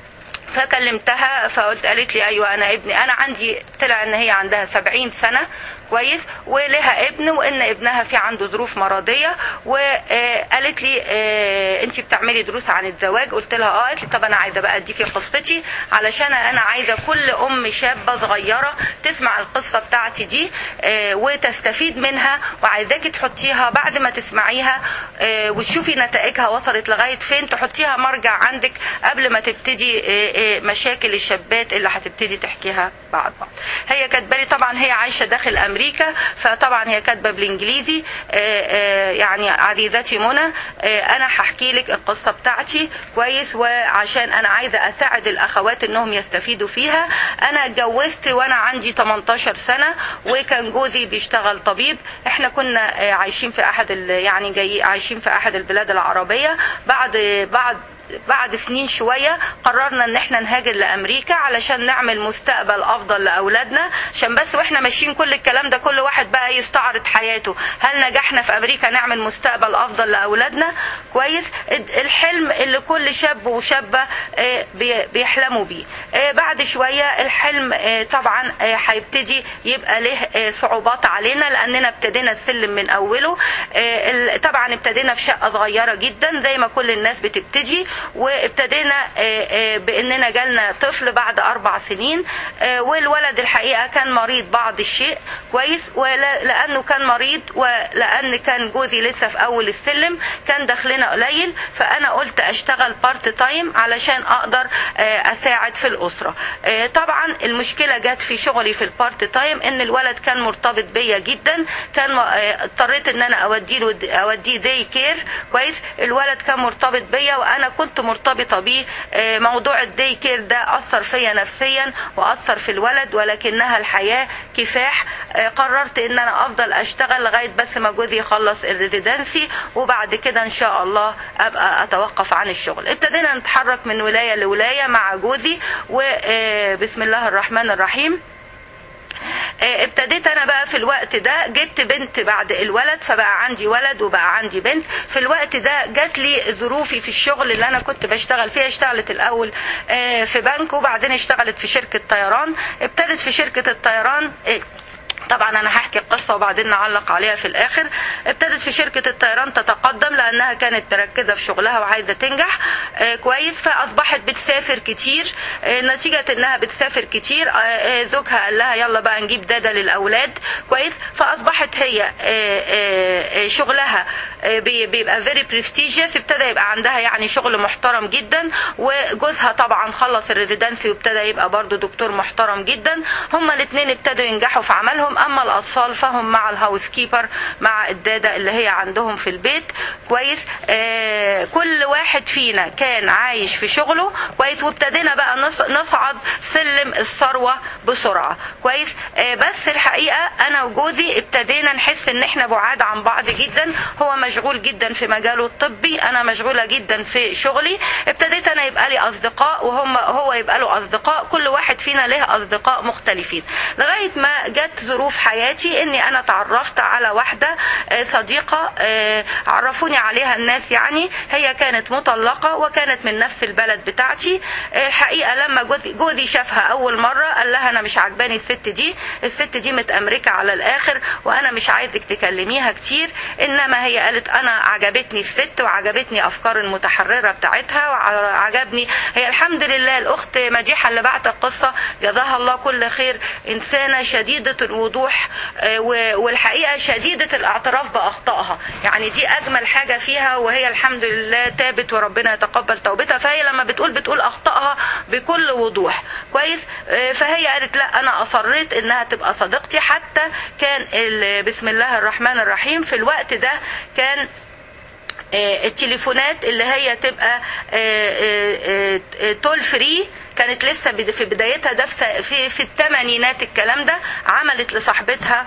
فكلمتها فقلت، قالت لي ايوه انا ابني، انا عندي، طلع ان هي عندها سبعين سنة كويس، ولها ابن، وان ابنها في عنده ظروف مرضيه. وقالت لي انت بتعملي دروس عن الزواج؟ قلت لها اه. قالت لي طب انا عايزه بقى اديكي قصتي، علشان انا عايزه كل ام شابه صغيره تسمع القصه بتاعتي دي وتستفيد منها، وعايزاكي تحطيها بعد ما تسمعيها وتشوفي نتائجها وصلت لغايه فين، تحطيها مرجع عندك قبل ما تبتدي مشاكل الشابات اللي هتبتدي تحكيها بعد بعض. هي كاتبه لي، طبعا هي عايشه داخل امريكا، فطبعا هي كاتبه بالانجليزي. يعني عزيزتي منى، انا هحكي لك القصه بتاعتي كويس، وعشان انا عايزه اساعد الاخوات انهم يستفيدوا فيها. انا اتجوزت وانا عندي تمنتاشر سنة، وكان جوزي بيشتغل طبيب. احنا كنا عايشين في احد يعني جاي عايشين في احد البلاد العربيه. بعد بعد بعد سنين شوية قررنا ان احنا نهاجر لامريكا علشان نعمل مستقبل افضل لاولادنا، عشان بس واحنا ماشيين كل الكلام ده كل واحد بقى يستعرض حياته، هل نجحنا في امريكا نعمل مستقبل افضل لاولادنا كويس؟ الحلم اللي كل شاب وشابة بيحلموا بيه. بعد شوية الحلم طبعا هيبتدي يبقى له صعوبات علينا، لاننا ابتدينا السلم من اوله. طبعا ابتدينا في شقة صغيرة جدا زي ما كل الناس بتبتدي، وابتدينا باننا جالنا طفل بعد اربع سنين، والولد الحقيقة كان مريض بعض الشيء كويس، ولانه كان مريض ولان كان جوزي لسه في اول السلم كان دخلنا قليل، فانا قلت اشتغل بارت تايم علشان اقدر اساعد في الاسرة. طبعا المشكلة جت في شغلي في البارت تايم، ان الولد كان مرتبط بيا جدا، كان اضطريت ان انا اوديه اوديه داي كير كويس. الولد كان مرتبط بيا وانا كنت مرتبطة بيه. موضوع الداي كير ده أثر فيا نفسيا وأثر في الولد، ولكنها الحياة كفاح. قررت ان انا افضل اشتغل لغاية بس ما جوزي يخلص الريزيدنسي، وبعد كده ان شاء الله ابقى اتوقف عن الشغل. ابتدينا نتحرك من ولاية لولاية مع جوزي، وبسم الله الرحمن الرحيم ابتديت انا بقى في الوقت ده، جبت بنت بعد الولد، فبقى عندي ولد وبقى عندي بنت. في الوقت ده جات لي ظروفي في الشغل اللي انا كنت بشتغل فيها. اشتغلت الاول في بنك، وبعدين اشتغلت في شركة طيران. ابتدت في شركة الطيران، طبعا انا هحكي القصة وبعدين نعلق عليها في الاخر. ابتدت في شركة الطيران تتقدم لانها كانت مركزة في شغلها وعايزة تنجح اه كويس، فاصبحت بتسافر كتير. اه نتيجة انها بتسافر كتير، اه زوجها قال لها يلا بقى نجيب دادا للاولاد كويس. فاصبحت هي شغلها بيبقى very prestigious، ابتدى يبقى عندها يعني شغل محترم جدا. وجوزها طبعا خلص الريزيدنسي وابتدى يبقى برضو دكتور محترم جدا. هما الاثنين ابتدوا ينجحوا في عملهم. اما الاطفال فهم مع الهاوس كيبر، مع الداده اللي هي عندهم في البيت كويس. آه كل واحد فينا كان عايش في شغله كويس، وابتدينا بقى نصعد سلم الثروه بسرعه كويس. آه بس الحقيقه انا وجوزي ابتدينا نحس ان احنا بعاد عن بعض جدا. هو مشغول جدا في مجاله الطبي، انا مشغوله جدا في شغلي. ابتديت انا يبقى لي اصدقاء وهم هو يبقى له اصدقاء، كل واحد فينا له اصدقاء مختلفين، لغايه ما جت ظروف حياتي اني انا تعرفت على واحدة صديقة عرفوني عليها الناس. يعني هي كانت مطلقة وكانت من نفس البلد بتاعتي. الحقيقة لما جوزي, جوزي شافها اول مرة قال لها انا مش عجباني الست دي، الست دي متأمركة على الاخر وانا مش عايزك تكلميها كتير. انما هي قالت انا عجبتني الست وعجبتني افكار المتحررة بتاعتها وعجبني. هي الحمد لله الاخت مديحة اللي بعت القصة جزاها الله كل خير، انسانة شديدة الوضوح والحقيقة شديدة الاعتراف بأخطائها. يعني دي أجمل حاجة فيها، وهي الحمد لله تابت وربنا يتقبل توبتها. فهي لما بتقول بتقول أخطائها بكل وضوح كويس. فهي قالت لا أنا أصريت إنها تبقى صديقتي. حتى كان بسم الله الرحمن الرحيم في الوقت ده كان التليفونات اللي هي تبقى تول فري، كانت لسه في بدايتها، ده في في الثمانينات الكلام ده. عملت لصاحبتها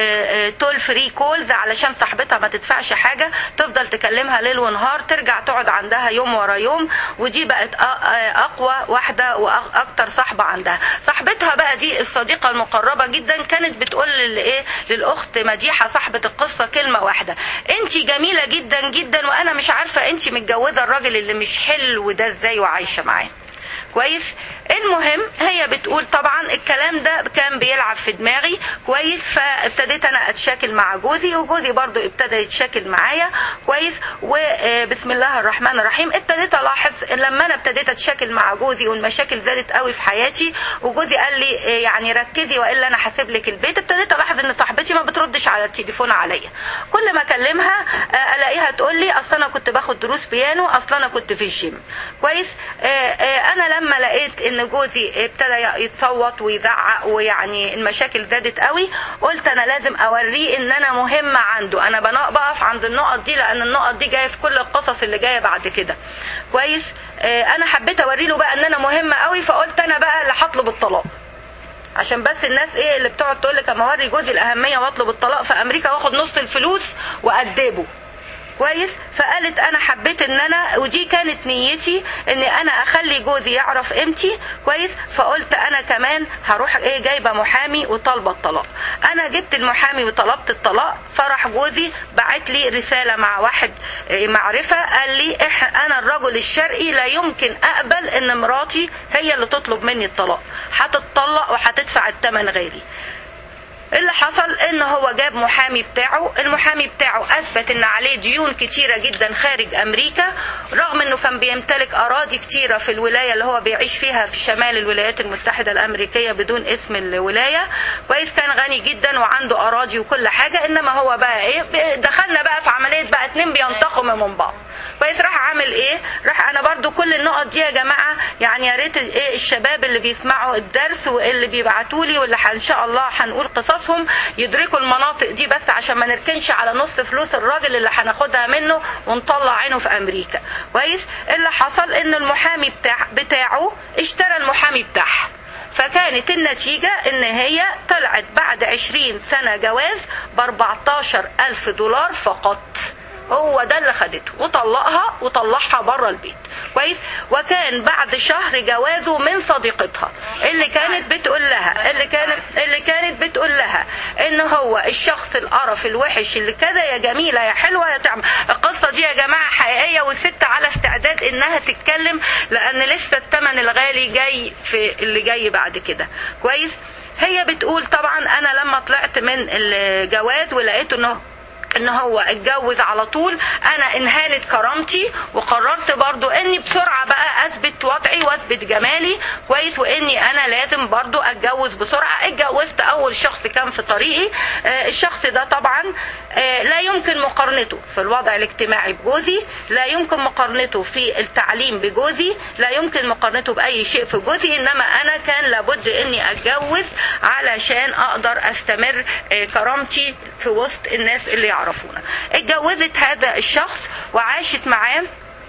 تول فري كولز علشان صاحبتها ما تدفعش حاجه، تفضل تكلمها ليل ونهار، ترجع تقعد عندها يوم ورا يوم، ودي بقت اقوى واحده واكتر صاحبه عندها. صاحبتها بقى دي الصديقه المقربه جدا كانت بتقول للايه للاخت مديحه صاحبه القصه كلمه واحده: انت جميله جدا جدا، وانا مش عارفه انت متجوزه الراجل اللي مش حلو ده ازاي وعايشه معاه. كويس. المهم هي بتقول طبعا الكلام ده كان بيلعب في دماغي كويس، فابتديت انا اتشاكل مع جوزي، وجوزي برضو ابتدى يتشاكل معايا كويس. وبسم الله الرحمن الرحيم ابتديت الاحظ لما انا ابتديت اتشاكل مع جوزي والمشاكل زادت قوي في حياتي، وجوزي قال لي يعني ركزي والا انا هسيب لك البيت. ابتديت الاحظ ان صاحبتي ما بتردش على التليفون عليا، كل ما اكلمها الاقيها تقول لي اصل انا كنت باخد دروس بيانو، اصل انا كنت في الجيم. كويس. انا لما لقيت ان جوزي ابتدى يتصوت ويزعق ويعني المشاكل زادت قوي، قلت انا لازم اوريه ان انا مهمه عنده. انا بقف عند النقط دي لان النقط دي جايه في كل القصص اللي جايه بعد كده. كويس. انا حبيت اوري له بقى ان انا مهمه قوي، فقلت انا بقى اللي هطلب الطلاق، عشان بس الناس ايه اللي بتقعد تقول لك اما اوري جوزي الاهميه واطلب الطلاق في امريكا واخد نص الفلوس وادبه. كويس. فقالت انا حبيت ان انا، ودي كانت نيتي، ان انا اخلي جوزي يعرف قيمتي. كويس. فقلت انا كمان هروح ايه جايبه محامي وطالبه الطلاق. انا جبت المحامي وطلبت الطلاق، فرح جوزي بعت لي رساله مع واحد معرفه، قال لي انا الرجل الشرقي لا يمكن اقبل ان مراتي هي اللي تطلب مني الطلاق، هتتطلق وهتدفع الثمن غيري. اللي حصل ان هو جاب محامي بتاعه، المحامي بتاعه اثبت ان عليه ديون كتيرة جدا خارج امريكا، رغم انه كان بيمتلك اراضي كتيرة في الولاية اللي هو بيعيش فيها في شمال الولايات المتحدة الامريكية بدون اسم الولاية. كويس. كان غني جدا وعنده اراضي وكل حاجة، انما هو بقى ايه، دخلنا بقى في عملية بقى اتنين بينتقموا من بعض. كويس. راح عامل ايه، راح انا برضو كل النقط دي يا جماعة يعني يا ريت ايه الشباب اللي بيسمعوا الدرس واللي بيبعتوا لي واللي ان شاء الله هنقول قصصهم يدركوا المناطق دي، بس عشان ما نركنش على نص فلوس الراجل اللي هناخدها منه ونطلع عينه في امريكا. كويس. اللي حصل ان المحامي بتاع بتاعه اشترى المحامي بتاعها، فكانت النتيجة ان هي طلعت بعد عشرين سنة جواز باربعتاشر الف دولار فقط. هو ده اللي خدته، وطلقها وطلعها بره البيت. كويس. وكان بعد شهر جوازه من صديقتها اللي كانت بتقول لها اللي كانت اللي كانت بتقول لها ان هو الشخص القرف الوحش اللي كذا يا جميله يا حلوه يا تعمل. القصه دي يا جماعه حقيقيه، والست على استعداد انها تتكلم لان لسه الثمن الغالي جاي في اللي جاي بعد كده. كويس. هي بتقول طبعا انا لما طلعت من الجواز ولقيت انه ان هو اتجوز على طول، انا انهالت كرامتي وقررت برضو اني بسرعة بقى اثبت وضعي واثبت جمالي. كويس. واني انا لازم برضو اتجوز بسرعة. اتجوزت اول شخص كان في طريقي. آه الشخص ده طبعا آه لا يمكن مقارنته في الوضع الاجتماعي بجوزي، لا يمكن مقارنته في التعليم بجوزي، لا يمكن مقارنته باي شيء في جوزي، انما انا كان لابد اني اتجوز علشان اقدر استمر آه كرامتي في وسط الناس اللي يعرفونا. اتجوزت هذا الشخص وعاشت معاه،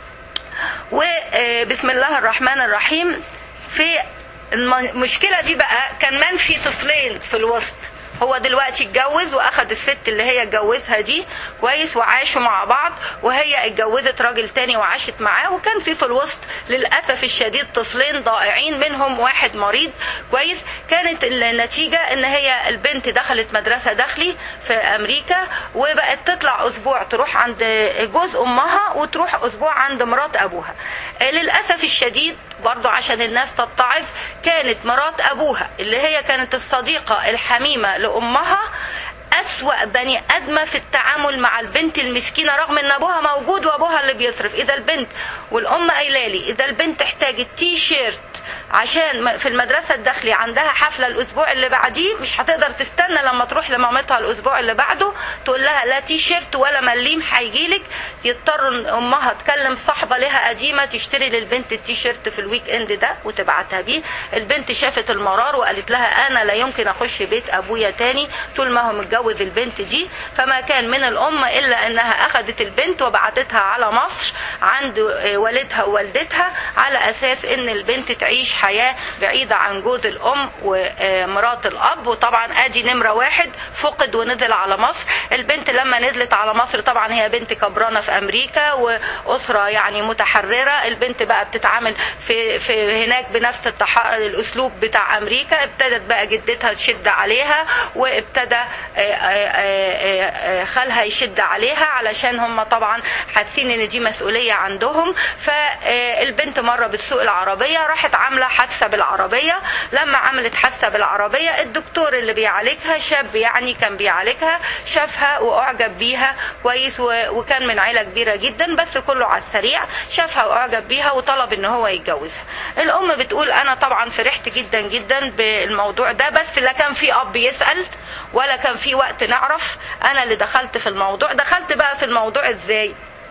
وبسم الله الرحمن الرحيم في المشكلة دي بقى كان منفي طفلين في الوسط. هو دلوقتي اتجوز واخد الست اللي هي اتجوزها دي. كويس. وعاشوا مع بعض، وهي اتجوزت راجل تاني وعاشت معاه، وكان في في الوسط للأسف الشديد طفلين ضائعين منهم واحد مريض. كويس. كانت النتيجة ان هي البنت دخلت مدرسة داخلي في امريكا، وبقت تطلع اسبوع تروح عند جوز امها وتروح اسبوع عند مرات ابوها. للأسف الشديد برضو عشان الناس تتعظ، كانت مرات ابوها اللي هي كانت الصديقة الحميمة لأمها أسوأ بني أدمة في التعامل مع البنت المسكينة، رغم ان ابوها موجود وابوها اللي بيصرف. اذا البنت والام قايله لي اذا البنت احتاجت تي شيرت عشان في المدرسة الداخلية عندها حفلة الاسبوع اللي بعديه، مش هتقدر تستنى لما تروح لمامتها الاسبوع اللي بعده تقول لها لا تي شيرت ولا مليم هيجيلك، يضطر امها تكلم صاحبة لها قديمة تشتري للبنت التي شيرت في الويك اند ده وتبعتها بيه. البنت شافت المرار وقالت لها انا لا يمكن اخش بيت ابويا تاني طول ما هو متجوز البنت دي. فما كان من الام الا انها اخذت البنت وبعتتها على مصر عند والدها ووالدتها على اساس ان البنت تعيش حياة بعيدة عن جوز الام ومرات الاب. وطبعا ادي نمرة واحد فقد ونزل على مصر. البنت لما نزلت على مصر طبعا هي بنت كبرانة في امريكا واسرة يعني متحررة، البنت بقى بتتعامل في, في هناك بنفس الاسلوب بتاع امريكا. ابتدت بقى جدتها تشد عليها وابتدى خالها يشد عليها علشان هم طبعا حاسين ان دي مسؤولية عندهم. فالبنت مرة بتسوق العربية راحت عاملة حادثة بالعربية. لما عملت حادثة بالعربية الدكتور اللي بيعالجها شاب يعني كان بيعالجها شافها واعجب بيها كويس وكان من عيلة كبيرة جدا بس كله على السريع، شافها واعجب بيها وطلب ان هو يتجوزها. الام بتقول انا طبعا فرحت جدا جدا بالموضوع ده بس لا كان في اب يسأل ولا كان في وقت نعرف. انا اللي دخلت في الموضوع. دخلت بقى في الموضوع ازاي؟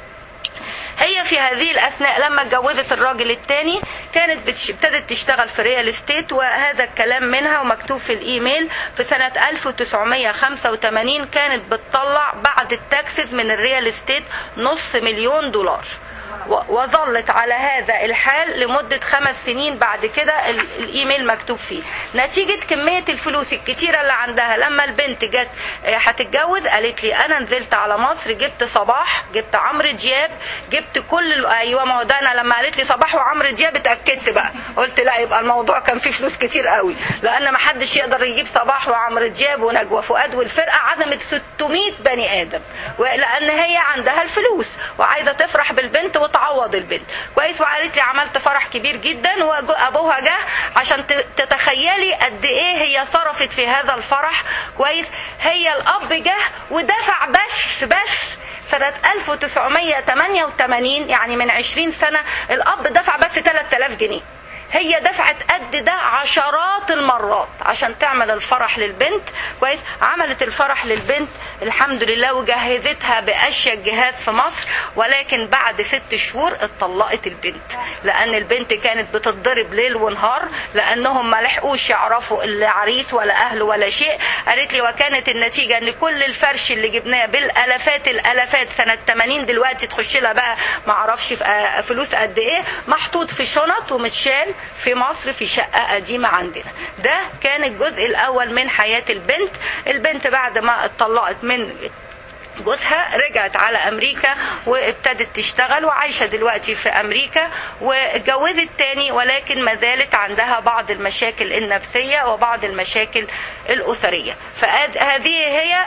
هي في هذه الأثناء لما اتجوزت الراجل الثاني كانت ابتدت تشتغل في ريال استيت، وهذا الكلام منها ومكتوب في الإيميل. في سنة ألف وتسعمية وخمسة وثمانين كانت بتطلع بعد التاكسز من الريال استيت نص مليون دولار، وظلت على هذا الحال لمدة خمس سنين. بعد كده الإيميل مكتوب فيه نتيجة كمية الفلوس الكتيرة اللي عندها. لما البنت جت هتتجوز قالت لي أنا نزلت على مصر جبت صباح جبت عمرو دياب جبت كل أيوة ما هو ده. أنا لما قالت لي صباح وعمرو دياب اتأكدت بقى قلت لا يبقى الموضوع كان فيه فلوس كتير قوي، لأن ما حدش يقدر يجيب صباح وعمرو دياب ونجوى فؤاد والفرقة عزمت ستمية بني آدم، لأن هي عندها الفلوس وعايزة تفرح بالبنت وتعوض البنت كويس. وقالت لي عملت فرح كبير جدا وابوها جه عشان تتخيلي قد ايه هي صرفت في هذا الفرح كويس. هي الاب جه ودفع بس بس سنة ألف وتسعمية وثمانية وثمانين يعني من عشرين سنة الاب دفع بس ثلاثة آلاف جنيه. هي دفعت قد ده عشرات المرات عشان تعمل الفرح للبنت كويس. عملت الفرح للبنت الحمد لله وجهزتها بأشيك جهاز في مصر، ولكن بعد ست شهور اتطلقت البنت لأن البنت كانت بتتضرب ليل ونهار لأنهم ما لحقوش يعرفوا العريس ولا أهله ولا شيء. قالت لي وكانت النتيجة ان كل الفرش اللي جبناه بالالافات الالافات سنة ثمانين دلوقتي تخش لها بقى ما اعرفش فلوس قد ايه محطوط في شنط ومتشال في مصر في شقة قديمة عندنا. ده كان الجزء الأول من حياة البنت. البنت بعد ما اتطلقت من جوزها رجعت على أمريكا وابتدت تشتغل وعايشة دلوقتي في أمريكا واتجوزت تاني، ولكن ما زالت عندها بعض المشاكل النفسية وبعض المشاكل الأسرية. فهذه هي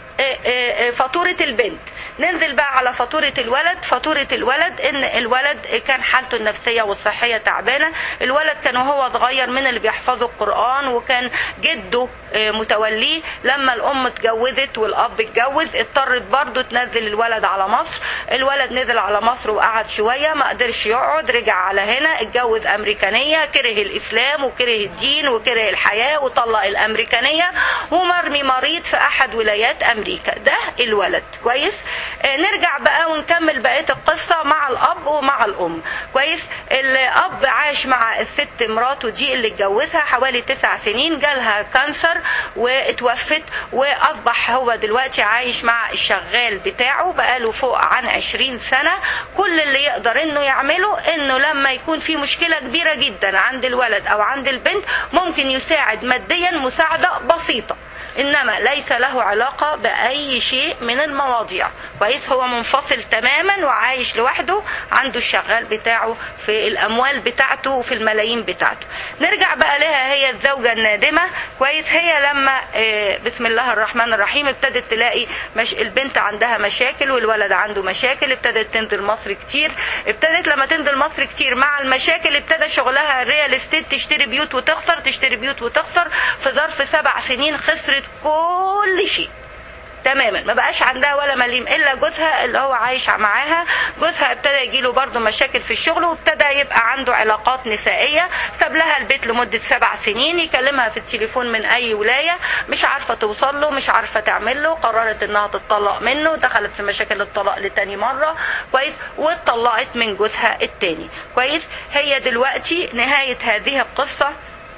فاتورة البنت. ننزل بقى على فاتورة الولد. فاتورة الولد ان الولد كان حالته النفسية والصحية تعبانة. الولد كان وهو صغير من اللي بيحفظوا القرآن وكان جده متوليه. لما الام اتجوزت والاب اتجوز اضطرت برضو تنزل الولد على مصر. الولد نزل على مصر وقعد شوية ما قدرش يقعد، رجع على هنا اتجوز امريكانية، كره الاسلام وكره الدين وكره الحياة وطلق الامريكانية ومرمي مريض في احد ولايات امريكا. ده الولد كويس. نرجع بقى ونكمل بقية القصة مع الأب ومع الأم كويس. الأب عاش مع الست مراته دي اللي اتجوزها حوالي تسع سنين، جالها كانسر واتوفت، وأصبح هو دلوقتي عايش مع الشغال بتاعه بقاله فوق عن عشرين سنة. كل اللي يقدر انه يعمله انه لما يكون في مشكلة كبيرة جدا عند الولد او عند البنت ممكن يساعد ماديا مساعدة بسيطة، إنما ليس له علاقة بأي شيء من المواضيع كويس. هو منفصل تماما وعايش لوحده، عنده الشغال بتاعه في الأموال بتاعته وفي الملايين بتاعته. نرجع بقى لها هي الزوجة النادمة كويس. هي لما بسم الله الرحمن الرحيم ابتدت تلاقي مش البنت عندها مشاكل والولد عنده مشاكل، ابتدت تنزل مصر كتير. ابتدت لما تنزل مصر كتير مع المشاكل ابتدى شغلها الريال استيت، تشتري بيوت وتخسر تشتري بيوت وتخسر. في ظرف سبع سنين خسرت كل شيء تماما، ما بقاش عندها ولا مليم الا جوزها اللي هو عايش معاها. جوزها ابتدى يجيله برضه مشاكل في الشغل، وابتدى يبقى عنده علاقات نسائيه. ساب لها البيت لمده سبع سنين، يكلمها في التليفون من اي ولايه، مش عارفه توصل له، مش عارفه تعمل له. قررت انها تتطلق منه، دخلت في مشاكل الطلاق لتاني مره كويس، واتطلقت من جوزها التاني كويس. هي دلوقتي نهايه هذه القصه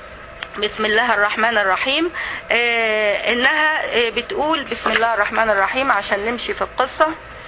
بسم الله الرحمن الرحيم آه انها آه بتقول بسم الله الرحمن الرحيم عشان نمشي في القصة.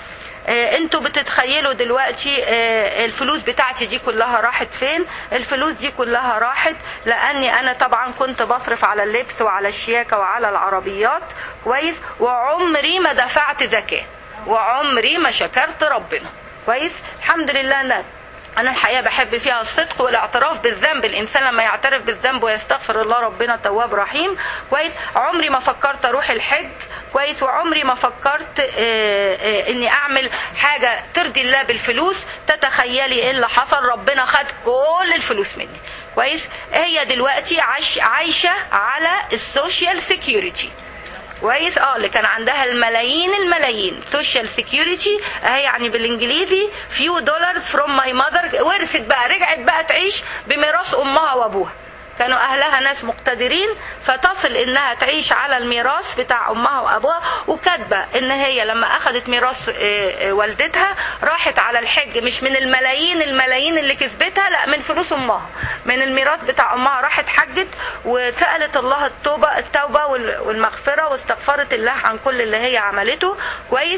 آه انتوا بتتخيلوا دلوقتي آه الفلوس بتاعتي دي كلها راحت فين؟ الفلوس دي كلها راحت لاني انا طبعا كنت بصرف على اللبس وعلى الشياكة وعلى العربيات كويس، وعمري ما دفعت زكاة، وعمري ما شكرت ربنا كويس. الحمد لله أنا أنا الحقيقة بحب فيها الصدق والاعتراف بالذنب. الإنسان لما يعترف بالذنب ويستغفر الله ربنا تواب رحيم كويس. عمري ما فكرت أروح الحج كويس، وعمري ما فكرت آآ آآ إني أعمل حاجة ترضي الله بالفلوس. تتخيلي إيه اللي حصل؟ ربنا خد كل الفلوس مني كويس. هي دلوقتي عايش عايشة على السوشيال سيكيورتي كويس. اه اللي كان عندها الملايين الملايين سوشيال سيكيورتي اهي، يعني بالانجليزي فيو دولار فروم ماي ماذر. ورثت بقى، رجعت بقى تعيش بميراث امها وابوها. كانوا اهلها ناس مقتدرين، فتصل انها تعيش على الميراث بتاع امها وابوها. وكاتبه ان هي لما اخذت ميراث والدتها راحت على الحج مش من الملايين الملايين اللي كسبتها، لا من فلوس امها، من الميراث بتاع امها راحت حجت وسالت الله التوبه التوبه والمغفره، واستغفرت الله عن كل اللي هي عملته كويس.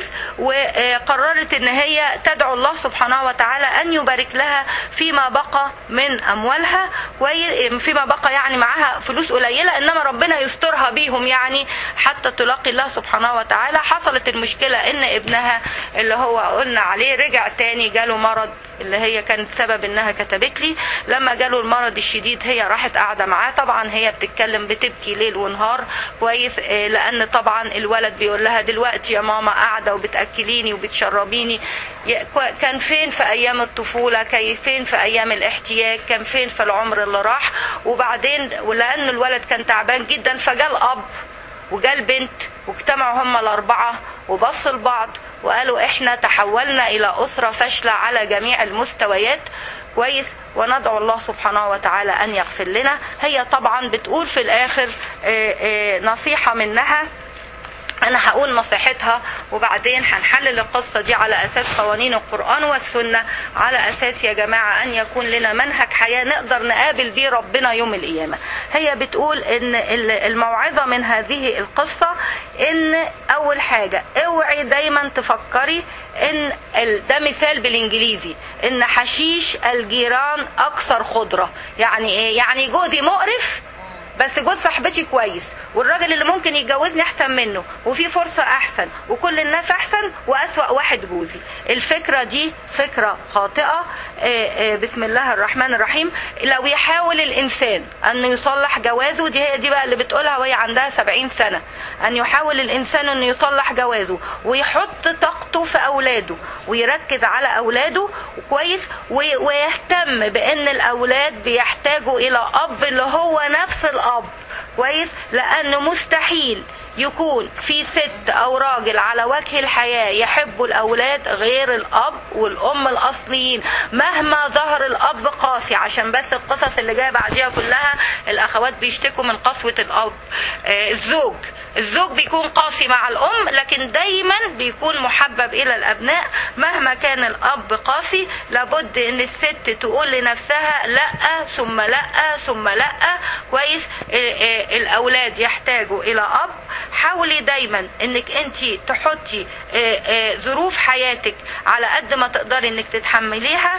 وقررت ان هي تدعو الله سبحانه وتعالى ان يبارك لها فيما بقى من اموالها كويس، فيما بقى يعني معاها فلوس قليلة انما ربنا يسترها بيهم يعني حتى تلاقي الله سبحانه وتعالى. حصلت المشكلة ان ابنها اللي هو قلنا عليه رجع تاني، جاله مرض اللي هي كانت سبب انها كتبت لي. لما جاله المرض الشديد هي راحت قاعدة معاه، طبعا هي بتتكلم بتبكي ليل ونهار كويس، لان طبعا الولد بيقول لها دلوقتي يا ماما قاعدة وبتأكليني وبتشربيني، كان فين في ايام الطفولة؟ كان فين في ايام الاحتياج؟ كان فين في العمر اللي راح؟ وبعدين ولأن الولد كان تعبان جدا فجاء الأب وجاء البنت واجتمعوا هم الأربعة وبصوا لبعض وقالوا احنا تحولنا إلى أسرة فاشلة على جميع المستويات كويس، وندعو الله سبحانه وتعالى أن يغفر لنا. هي طبعا بتقول في الآخر نصيحة منها، أنا هقول نصيحتها وبعدين هنحلل القصة دي على أساس قوانين القرآن والسنة، على أساس يا جماعة أن يكون لنا منهج حياة نقدر نقابل بيه ربنا يوم القيامة. هي بتقول إن الموعظة من هذه القصة إن أول حاجة اوعي دايما تفكري إن ده مثال بالإنجليزي إن حشيش الجيران أكثر خضرة. يعني إيه؟ يعني جوزي مقرف بس جوز صاحبتي كويس، والراجل اللي ممكن يتجوزني احسن منه، وفي فرصة احسن، وكل الناس احسن، واسوأ واحد جوزي. الفكرة دي فكرة خاطئة. بسم الله الرحمن الرحيم. لو يحاول الانسان ان يصلح جوازه، دي هي دي بقى اللي بتقولها وهي عندها سبعين سنة، ان يحاول الانسان ان يصلح جوازه ويحط طاقته في اولاده ويركز على اولاده كويس، ويهتم بان الاولاد بيحتاجوا الى اب اللي هو نفس الاب كويس، لانه مستحيل يكون في ست او راجل على وجه الحياة يحبوا الاولاد غير الاب والام الاصليين مهما ظهر الاب قاسي. عشان بس القصص اللي جايه بعديها كلها الاخوات بيشتكوا من قسوة الاب. آه الزوج الزوج بيكون قاسي مع الام لكن دايما بيكون محبب الى الابناء. مهما كان الاب قاسي لابد ان الست تقول لنفسها لا ثم لا ثم لا كويس. آه آه الاولاد يحتاجوا الى اب. حاولي دايما انك انت تحطي ظروف حياتك على قد ما تقدري انك تتحمليها،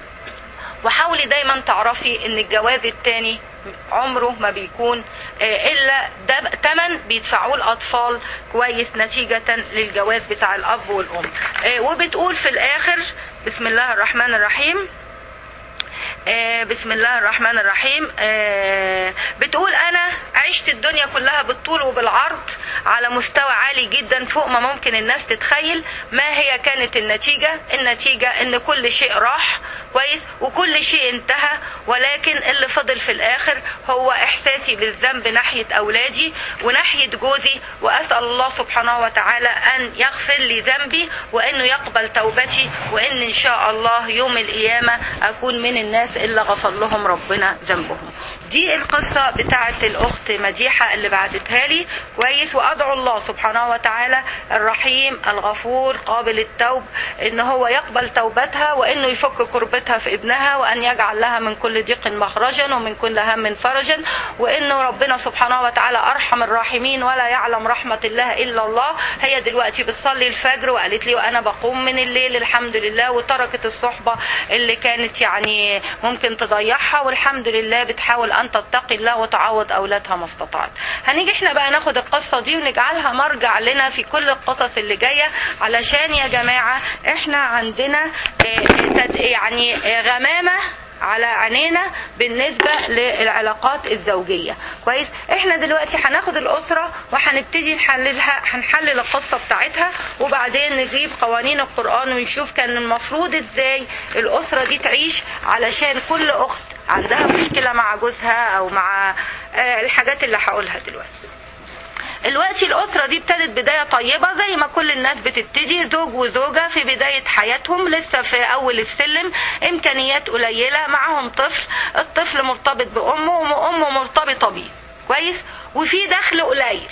وحاولي دايما تعرفي ان الجواز التاني عمره ما بيكون الا ده تمن بيدفعوه الاطفال كويس نتيجة للجواز بتاع الاب والام. وبتقول في الاخر بسم الله الرحمن الرحيم. بسم الله الرحمن الرحيم. بتقول انا عشت الدنيا كلها بالطول وبالعرض على مستوى عالي جدا فوق ما ممكن الناس تتخيل. ما هي كانت النتيجة؟ النتيجة ان كل شيء راح كويس وكل شيء انتهى، ولكن اللي فضل في الاخر هو احساسي بالذنب ناحية اولادي وناحية جوزي، واسأل الله سبحانه وتعالى ان يغفر لي ذنبي وانه يقبل توبتي، وان ان شاء الله يوم القيامة اكون من الناس اللي غفر لهم ربنا ذنبهم. دي القصة بتاعة الأخت مديحة اللي بعتتها لي كويس. وأدعو الله سبحانه وتعالى الرحيم الغفور قابل التوب إن هو يقبل توبتها وإنه يفك كربتها في ابنها، وأن يجعل لها من كل ضيق مخرجا ومن كل هم فرجا، وإنه ربنا سبحانه وتعالى أرحم الراحمين ولا يعلم رحمة الله إلا الله. هي دلوقتي بتصلي الفجر وقالت لي وأنا بقوم من الليل الحمد لله، وتركت الصحبة اللي كانت يعني ممكن تضيعها، والحمد لله بتحاول أن تتقي الله وتعوض أولادها ما استطاعت. هنيجي احنا بقى ناخد القصة دي ونجعلها مرجع لنا في كل القصص اللي جاية، علشان يا جماعة احنا عندنا يعني غمامة على عينينا بالنسبة للعلاقات الزوجية كويس. احنا دلوقتي هناخد الأسرة وهنبتدي نحللها، هنحلل القصة بتاعتها، وبعدين نجيب قوانين القرآن ونشوف كان المفروض ازاي الأسرة دي تعيش، علشان كل أخت عندها مشكلة مع جوزها او مع الحاجات اللي هقولها دلوقتي. دلوقتي الأسرة دي ابتدت بداية طيبة زي ما كل الناس بتبتدي، زوج وزوجة في بداية حياتهم لسه في أول السلم، إمكانيات قليلة، معهم طفل، الطفل مرتبط بأمه وأمه مرتبطة بيه كويس، وفي دخل قليل،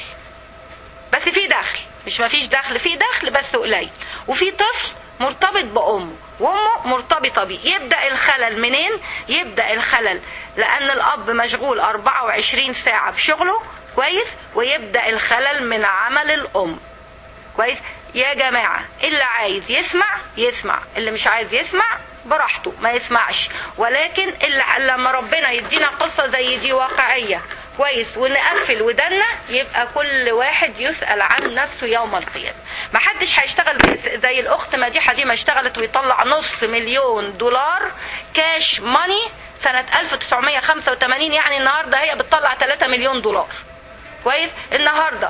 بس في دخل مش ما فيش دخل، في دخل بس قليل، وفي طفل مرتبط بأمه وأمه مرتبطة بيه. يبدأ الخلل منين؟ يبدأ الخلل لأن الأب مشغول أربعة وعشرين ساعة بشغله كويس، ويبدأ الخلل من عمل الأم كويس. يا جماعة اللي عايز يسمع يسمع، اللي مش عايز يسمع براحته ما يسمعش، ولكن اللي لما ربنا يدينا قصة زي دي واقعية كويس ونقفل ودنا، يبقى كل واحد يسأل عن نفسه يوم القيامة. ما حدش هيشتغل زي الأخت مديحة دي ما اشتغلت ويطلع نص مليون دولار كاش ماني سنة ألف وتسعمية وخمسة وثمانين، يعني النهاردة هي بتطلع ثلاثة مليون دولار كويس. النهاردة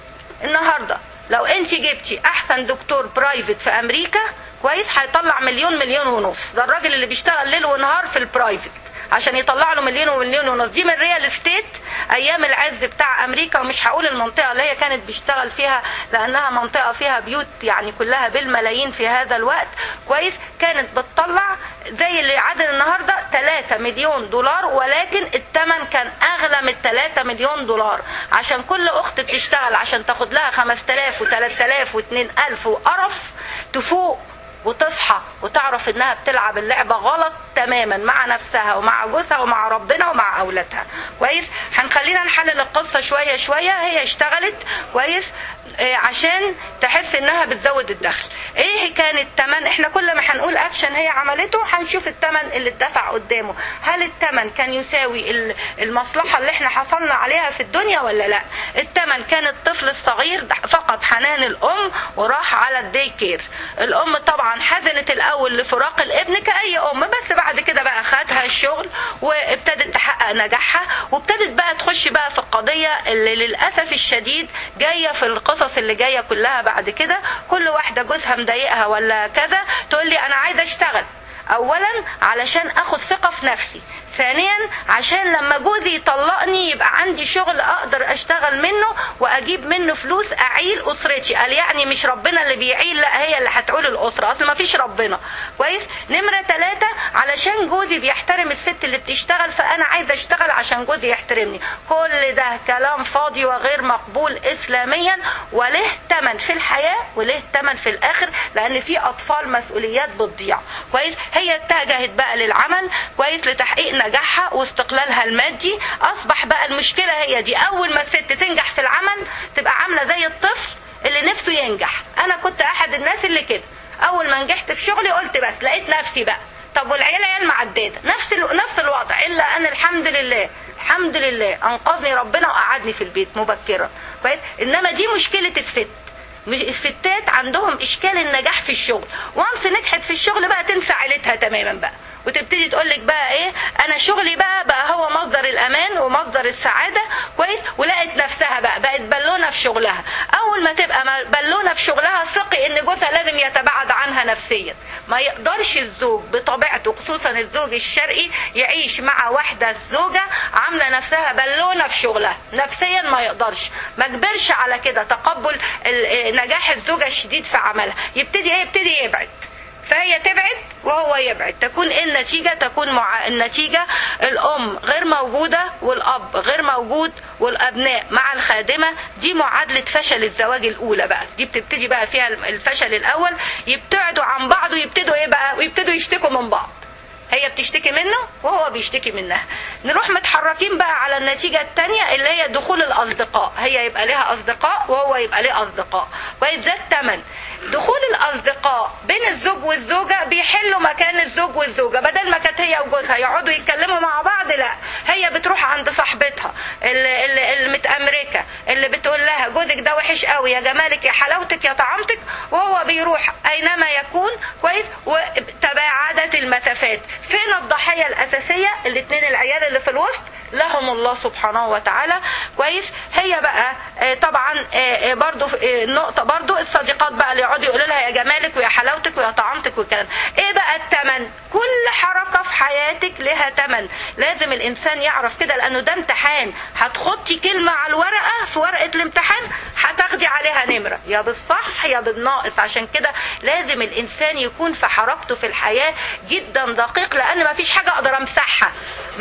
النهاردة لو انت جبتي احسن دكتور برايفت في امريكا كويس هيطلع مليون مليون ونص. ده الراجل اللي بيشتغل ليل ونهار في البرايفت عشان يطلع له مليون ومليون ونص. دي من ريال استيت ايام العز بتاع امريكا، ومش هقول المنطقه اللي هي كانت بيشتغل فيها لانها منطقه فيها بيوت يعني كلها بالملايين في هذا الوقت كويس. كانت بتطلع زي اللي عدد النهارده ثلاثة مليون دولار، ولكن الثمن كان اغلى من ثلاثة مليون دولار، عشان كل اخت بتشتغل عشان تاخد لها خمسة آلاف وثلاثة آلاف واثنين ألف وقرف تفوق وتصحى وتعرف انها بتلعب اللعبة غلط تماما مع نفسها ومع جوزها ومع ربنا ومع اولادها كويس. هنخلينا نحلل القصة شوية شوية. هي اشتغلت كويس اه عشان تحس انها بتزود الدخل. ايه كان التمن؟ احنا كل ما هنقول اكشن هي عملته هنشوف التمن اللي اتدفع قدامه. هل التمن كان يساوي المصلحة اللي احنا حصلنا عليها في الدنيا ولا لا؟ التمن كان الطفل الصغير فقط حنان الام وراح على الدي كير. الام طبعا حزنت الاول لفراق الابن كأي ام، بس بعد كده بقى خدها الشغل وابتدت تحقق نجاحها، وابتدت بقى تخش بقى في القضية اللي للأسف الشديد جاية في القصص اللي جاية كلها بعد كده. كل واحدة جوزها مضايقها ولا كذا تقول لي انا عايزة اشتغل، اولا علشان اخد ثقة في نفسي، ثانيا عشان لما جوزي يطلقني يبقى عندي شغل اقدر اشتغل منه واجيب منه فلوس اعيل اسرتي. قال يعني مش ربنا اللي بيعيل، لا هي اللي هتعول الاسرة، اصل ما فيش ربنا كويس. نمرة ثلاثة علشان جوزي بيحترم الست اللي بتشتغل، فانا عايزة اشتغل عشان جوزي يحترمني. كل ده كلام فاضي وغير مقبول اسلاميا، وله ثمن في الحياة وله ثمن في الاخر، لان في اطفال مسؤوليات بتضيع كويس. هي اتجهت بقى للعمل كويس لتحقيق نجاحها واستقلالها المادي. اصبح بقى المشكلة هي دي، اول ما الست تنجح في العمل تبقى عاملة زي الطفل اللي نفسه ينجح. انا كنت احد الناس اللي كده، اول ما نجحت في شغلي قلت بس لقيت نفسي بقى طب والعيال عيال معداده نفس نفس الوضع، الا انا الحمد لله الحمد لله انقذني ربنا وقعدني في البيت مبكرا كويس. انما دي مشكلة الست، الستات عندهم اشكال النجاح في الشغل، وانس نجحت في الشغل بقى تنسى عيلتها تماما بقى، وتبتدي تقولك بقى ايه، انا شغلي بقى بقى هو مصدر الامان ومصدر السعادة كويس، ولقت نفسها بقى بقت بالونه في شغلها. اول ما تبقى بالونه في شغلها ثقي ان جوزها لازم يتباعد عنها نفسيا. ما يقدرش الزوج بطبيعته خصوصا الزوج الشرقي يعيش مع واحده زوجه عامله نفسها بالونه في شغلها، نفسيا ما يقدرش. ما كبرش على كده تقبل نجاح الزوجه الشديد في عملها، يبتدي ايه يبتدي يبعد، فهي تبعد وهو يبعد. تكون النتيجة تكون مع النتيجة الأم غير موجودة والأب غير موجود والأبناء مع الخادمة. دي معادلة فشل الزواج الأولى بقى، دي بتبتدي بقى فيها الفشل الأول. يبتعدوا عن بعض ويبتدوا إيه بقى، ويبتدوا يشتكوا من بعض. هي بتشتكي منه وهو بيشتكي منها. نروح متحركين بقى على النتيجة التانية اللي هي دخول الأصدقاء. هي يبقى لها أصدقاء وهو يبقى ليه أصدقاء، ويزداد الثمن. دخول الأصدقاء بين الزوج والزوجة بيحلوا مكان الزوج والزوجة. بدل ما كانت هي وجوزها يقعدوا يتكلموا مع بعض، لا، هي بتروح عند صاحبتها المتأمركة اللي بتقول لها جوزك ده وحش قوي، يا جمالك يا حلاوتك يا طعامتك، وهو بيروح أينما يكون. كويس، وتباعدت المسافات. فين الضحية الأساسية؟ الاثنين العيال اللي في الوسط لهم الله سبحانه وتعالى. كويس، هي بقى طبعا برضو النقطة برضو الصديقات بقى اللي يقعدوا يقولوا لها يا جمالك ويا حلاوتك ويا طعامتك والكلام. ايه بقى الثمن؟ كل حركة في حياتك لها ثمن. لازم الانسان يعرف كده، لانه ده امتحان. هتخطي كلمة على الورقة في ورقة الامتحان هتاخدي عليها نمرة يا بالصح يا بالناقص. عشان كده لازم الانسان يكون في حركته في الحياة جدا دقيق، لان ما فيش حاجة اقدر امسحها.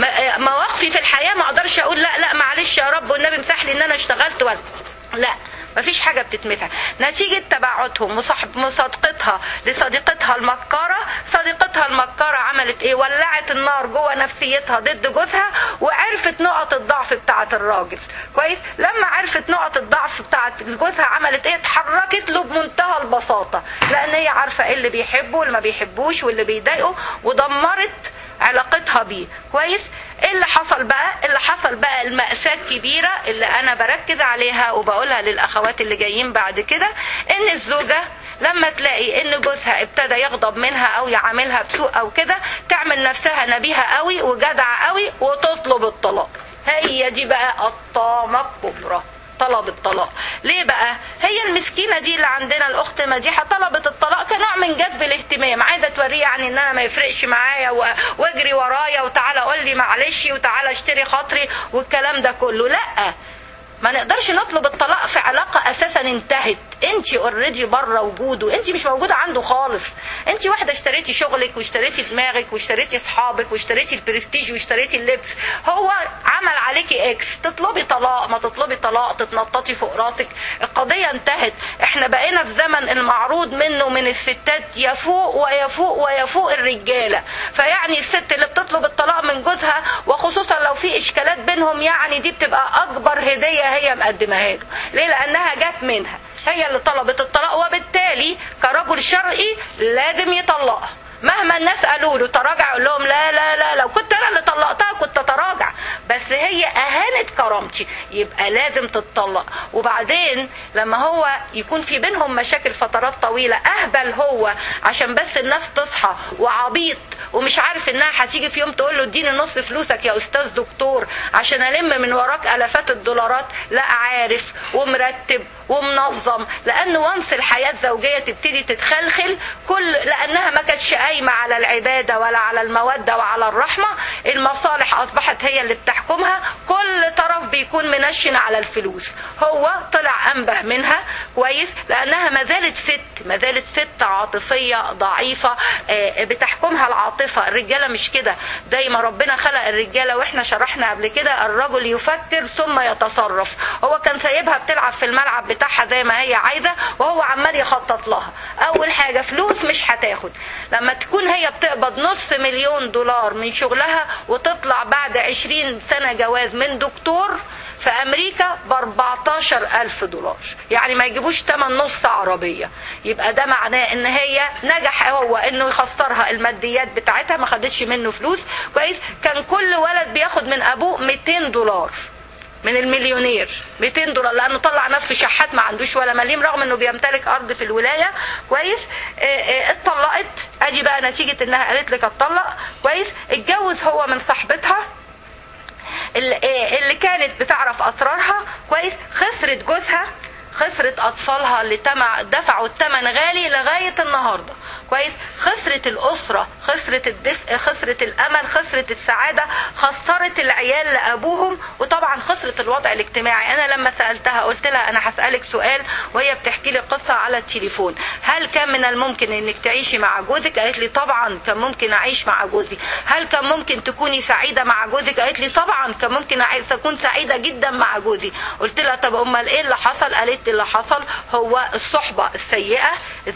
مواقفي في الحياة ما اقدرش اقول لا لا معلش يا رب والنبي امسح لي ان انا اشتغلت ولا لا، مفيش حاجة بتتمسح. نتيجة تباعدهم ومصادقتها لصديقتها المكارة، صديقتها المكارة عملت ايه؟ ولعت النار جوه نفسيتها ضد جوزها، وعرفت نقط الضعف بتاعة الراجل. كويس، لما عرفت نقط الضعف بتاعة جوزها عملت ايه؟ اتحركت له بمنتهى البساطة، لان هي عارفة ايه اللي بيحبه واللي ما بيحبوش واللي بيضايقه، ودمرت علاقتها بيه. كويس، ايه اللي حصل بقى؟ اللي حصل بقى المأساة الكبيرة اللي انا بركز عليها وبقولها للاخوات اللي جايين بعد كده، ان الزوجة لما تلاقي ان جوزها ابتدى يغضب منها او يعاملها بسوء او كده، تعمل نفسها نبيهة قوي وجدعة قوي وتطلب الطلاق. هي دي بقى الطامة الكبرى، طلب الطلاق. ليه بقى؟ هي المسكينة دي اللي عندنا الأخت مديحة طلبت الطلاق كنوع من جذب الاهتمام، عايزة توريه يعني ان انا ما يفرقش معايا واجري ورايا وتعالى قول لي معلش وتعالى اشتري خاطري والكلام ده كله. لا، ما نقدرش نطلب الطلاق في علاقة اساسا انتهت. انت اوريدي بره وجوده، انت مش موجودة عنده خالص. انت واحدة اشتريتي شغلك واشتريتي دماغك واشتريتي اصحابك واشتريتي البرستيج واشتريتي اللبس. هو عمل عليكي اكس، تطلبي طلاق ما تطلبي طلاق، تتنططي فوق راسك، القضية انتهت. احنا بقينا في زمن المعروض منه من الستات يفوق ويفوق ويفوق الرجالة. فيعني الست اللي بتطلب الطلاق من جوزها، وخصوصا لو في اشكالات بينهم، يعني دي بتبقى اكبر هدية هي مقدمها له. ليه؟ لانها جت منها، هي اللي طلبت الطلاق، وبالتالي كرجل شرعي لازم يطلقها. مهما الناس قالوا له تراجع، يقول لهم لا لا لا، لو كنت انا اللي طلقتها كنت اتراجع، بس هي اهانت كرامتي، يبقى لازم تتطلق. وبعدين لما هو يكون في بينهم مشاكل فترات طويلة، اهبل هو عشان بس الناس تصحى، وعبيط ومش عارف انها هتيجي في يوم تقول له اديني نص فلوسك يا استاذ دكتور عشان الم من وراك الافات الدولارات. لا، عارف ومرتب ومنظم، لان وانس الحياة الزوجية تبتدي تتخلخل، كل لانها ما كانتش قايمة على العبادة ولا على المودة وعلى الرحمة، المصالح اصبحت هي اللي بتحكمها. كل طرف بيكون منشن على الفلوس، هو طلع انبه منها. كويس، لانها ما زالت ست، ما زالت ست عاطفية ضعيفة بتحكمها العاطفة. الرجالة مش كده، دايما ربنا خلق الرجالة واحنا شرحنا قبل كده الرجل يفكر ثم يتصرف. هو كان سايبها بتلعب في الملعب بتاعها زي ما هي عايزة، وهو عمال يخطط لها. اول حاجة فلوس مش هتاخد. لما تكون هي بتقبض نص مليون دولار من شغلها وتطلع بعد عشرين سنة جواز من دكتور في امريكا ب أربعتاشر ألف دولار، يعني ما يجيبوش تمن نص عربية، يبقى ده معناه ان هي نجح هو انه يخسرها الماديات بتاعتها، ما خدتش منه فلوس. كويس، كان كل ولد بياخد من ابوه مئتين دولار من المليونير، مئتين دولار، لانه طلع ناس في شحات ما عندوش ولا مليم رغم انه بيمتلك ارض في الولاية. كويس، اتطلقت، ادي بقى نتيجة انها قالت لك اتطلق. كويس، اتجوز هو من صاحبتها اللي كانت بتعرف اسرار اطفالها اللي دفعوا الثمن غالي لغايه النهارده. كويس. خسرت الاسره، خسرت الدفء، خسرت الامل، خسرت السعاده، خسرت العيال لابوهم، وطبعا خسرت الوضع الاجتماعي. انا لما سالتها قلت لها انا هسالك سؤال، وهي بتحكي لي قصه على التليفون، هل كان من الممكن انك تعيشي مع جوزك؟ قالت لي طبعا كان ممكن اعيش مع جوزي. هل كان ممكن تكوني سعيده مع جوزك؟ قالت لي طبعا كان ممكن اكون سعيده جدا مع جوزي. قلت لها طب امال ايه اللي حصل؟ قالت لي اللي حصل هو الصحبه السيئه،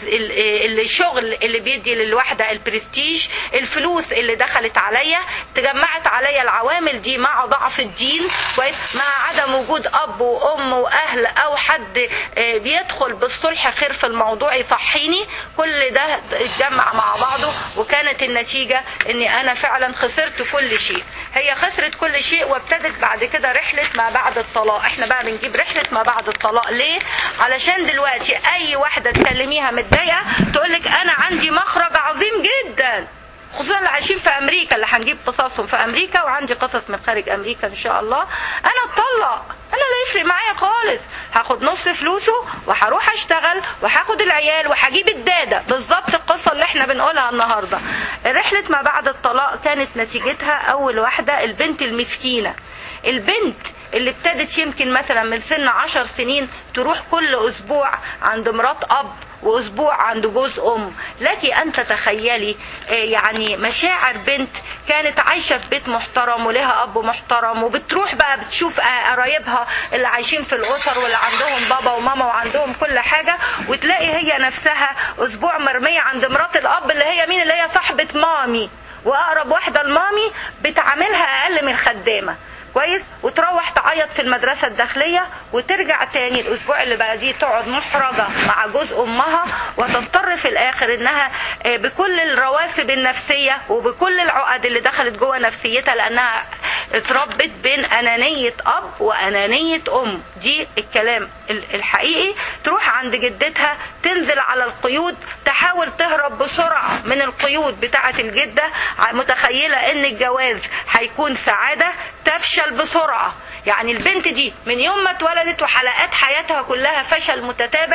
الشغل اللي بيدي للوحده البرستيج، الفلوس اللي دخلت عليا، تجمعت عليا العوامل دي مع ضعف الدين، كويس، مع عدم وجود اب وام واهل او حد بيدخل بالصلح خير في الموضوع يصحيني. كل ده اتجمع مع بعضه، وكانت النتيجه اني انا فعلا خسرت كل شيء. هي خسرت كل شيء، وابتدت بعد كده رحله ما بعد الطلاق. احنا بقى بنجيب رحله ما بعد الطلاق ليه؟ علشان دلوقتي اي واحده تكلميها متضايقه تقولك انا عندي مخرج عظيم جدا، خصوصا اللي عايشين في امريكا، اللي هنجيب قصصهم في امريكا، وعندي قصص من خارج امريكا ان شاء الله. انا اتطلق، انا لا يفرق معايا خالص، هاخد نص فلوسه وهروح اشتغل وهاخد العيال وهجيب الداده. بالظبط القصه اللي احنا بنقولها النهارده. رحله ما بعد الطلاق كانت نتيجتها اول واحده البنت المسكينه، البنت اللي ابتدت يمكن مثلا من سن عشر سنين تروح كل اسبوع عند مرات اب واسبوع عند جوز ام. لك ان تتخيلي يعني مشاعر بنت كانت عايشه في بيت محترم ولها اب محترم، وبتروح بقى بتشوف قرايبها اللي عايشين في الاسر واللي عندهم بابا وماما وعندهم كل حاجه، وتلاقي هي نفسها اسبوع مرميه عند مرات الاب اللي هي مين؟ اللي هي صاحبه مامي واقرب واحده لمامي، بتعاملها اقل من خدامه. كويس. وتروح تعيط في المدرسة الداخلية، وترجع تاني الاسبوع اللي بقى دي تقعد محرجة مع جوز امها، وتضطر في الاخر انها بكل الرواسب النفسية وبكل العقد اللي دخلت جوه نفسيتها، لانها اتربت بين انانية اب وانانية ام. دي الكلام الحقيقي. تروح عند جدتها تنزل على القيود، تحاول تهرب بسرعة من القيود بتاعة الجدة، متخيلة ان الجواز هيكون سعادة، تفشل بسرعة. يعني البنت دي من يوم ما اتولدت وحلقات حياتها كلها فشل متتابع،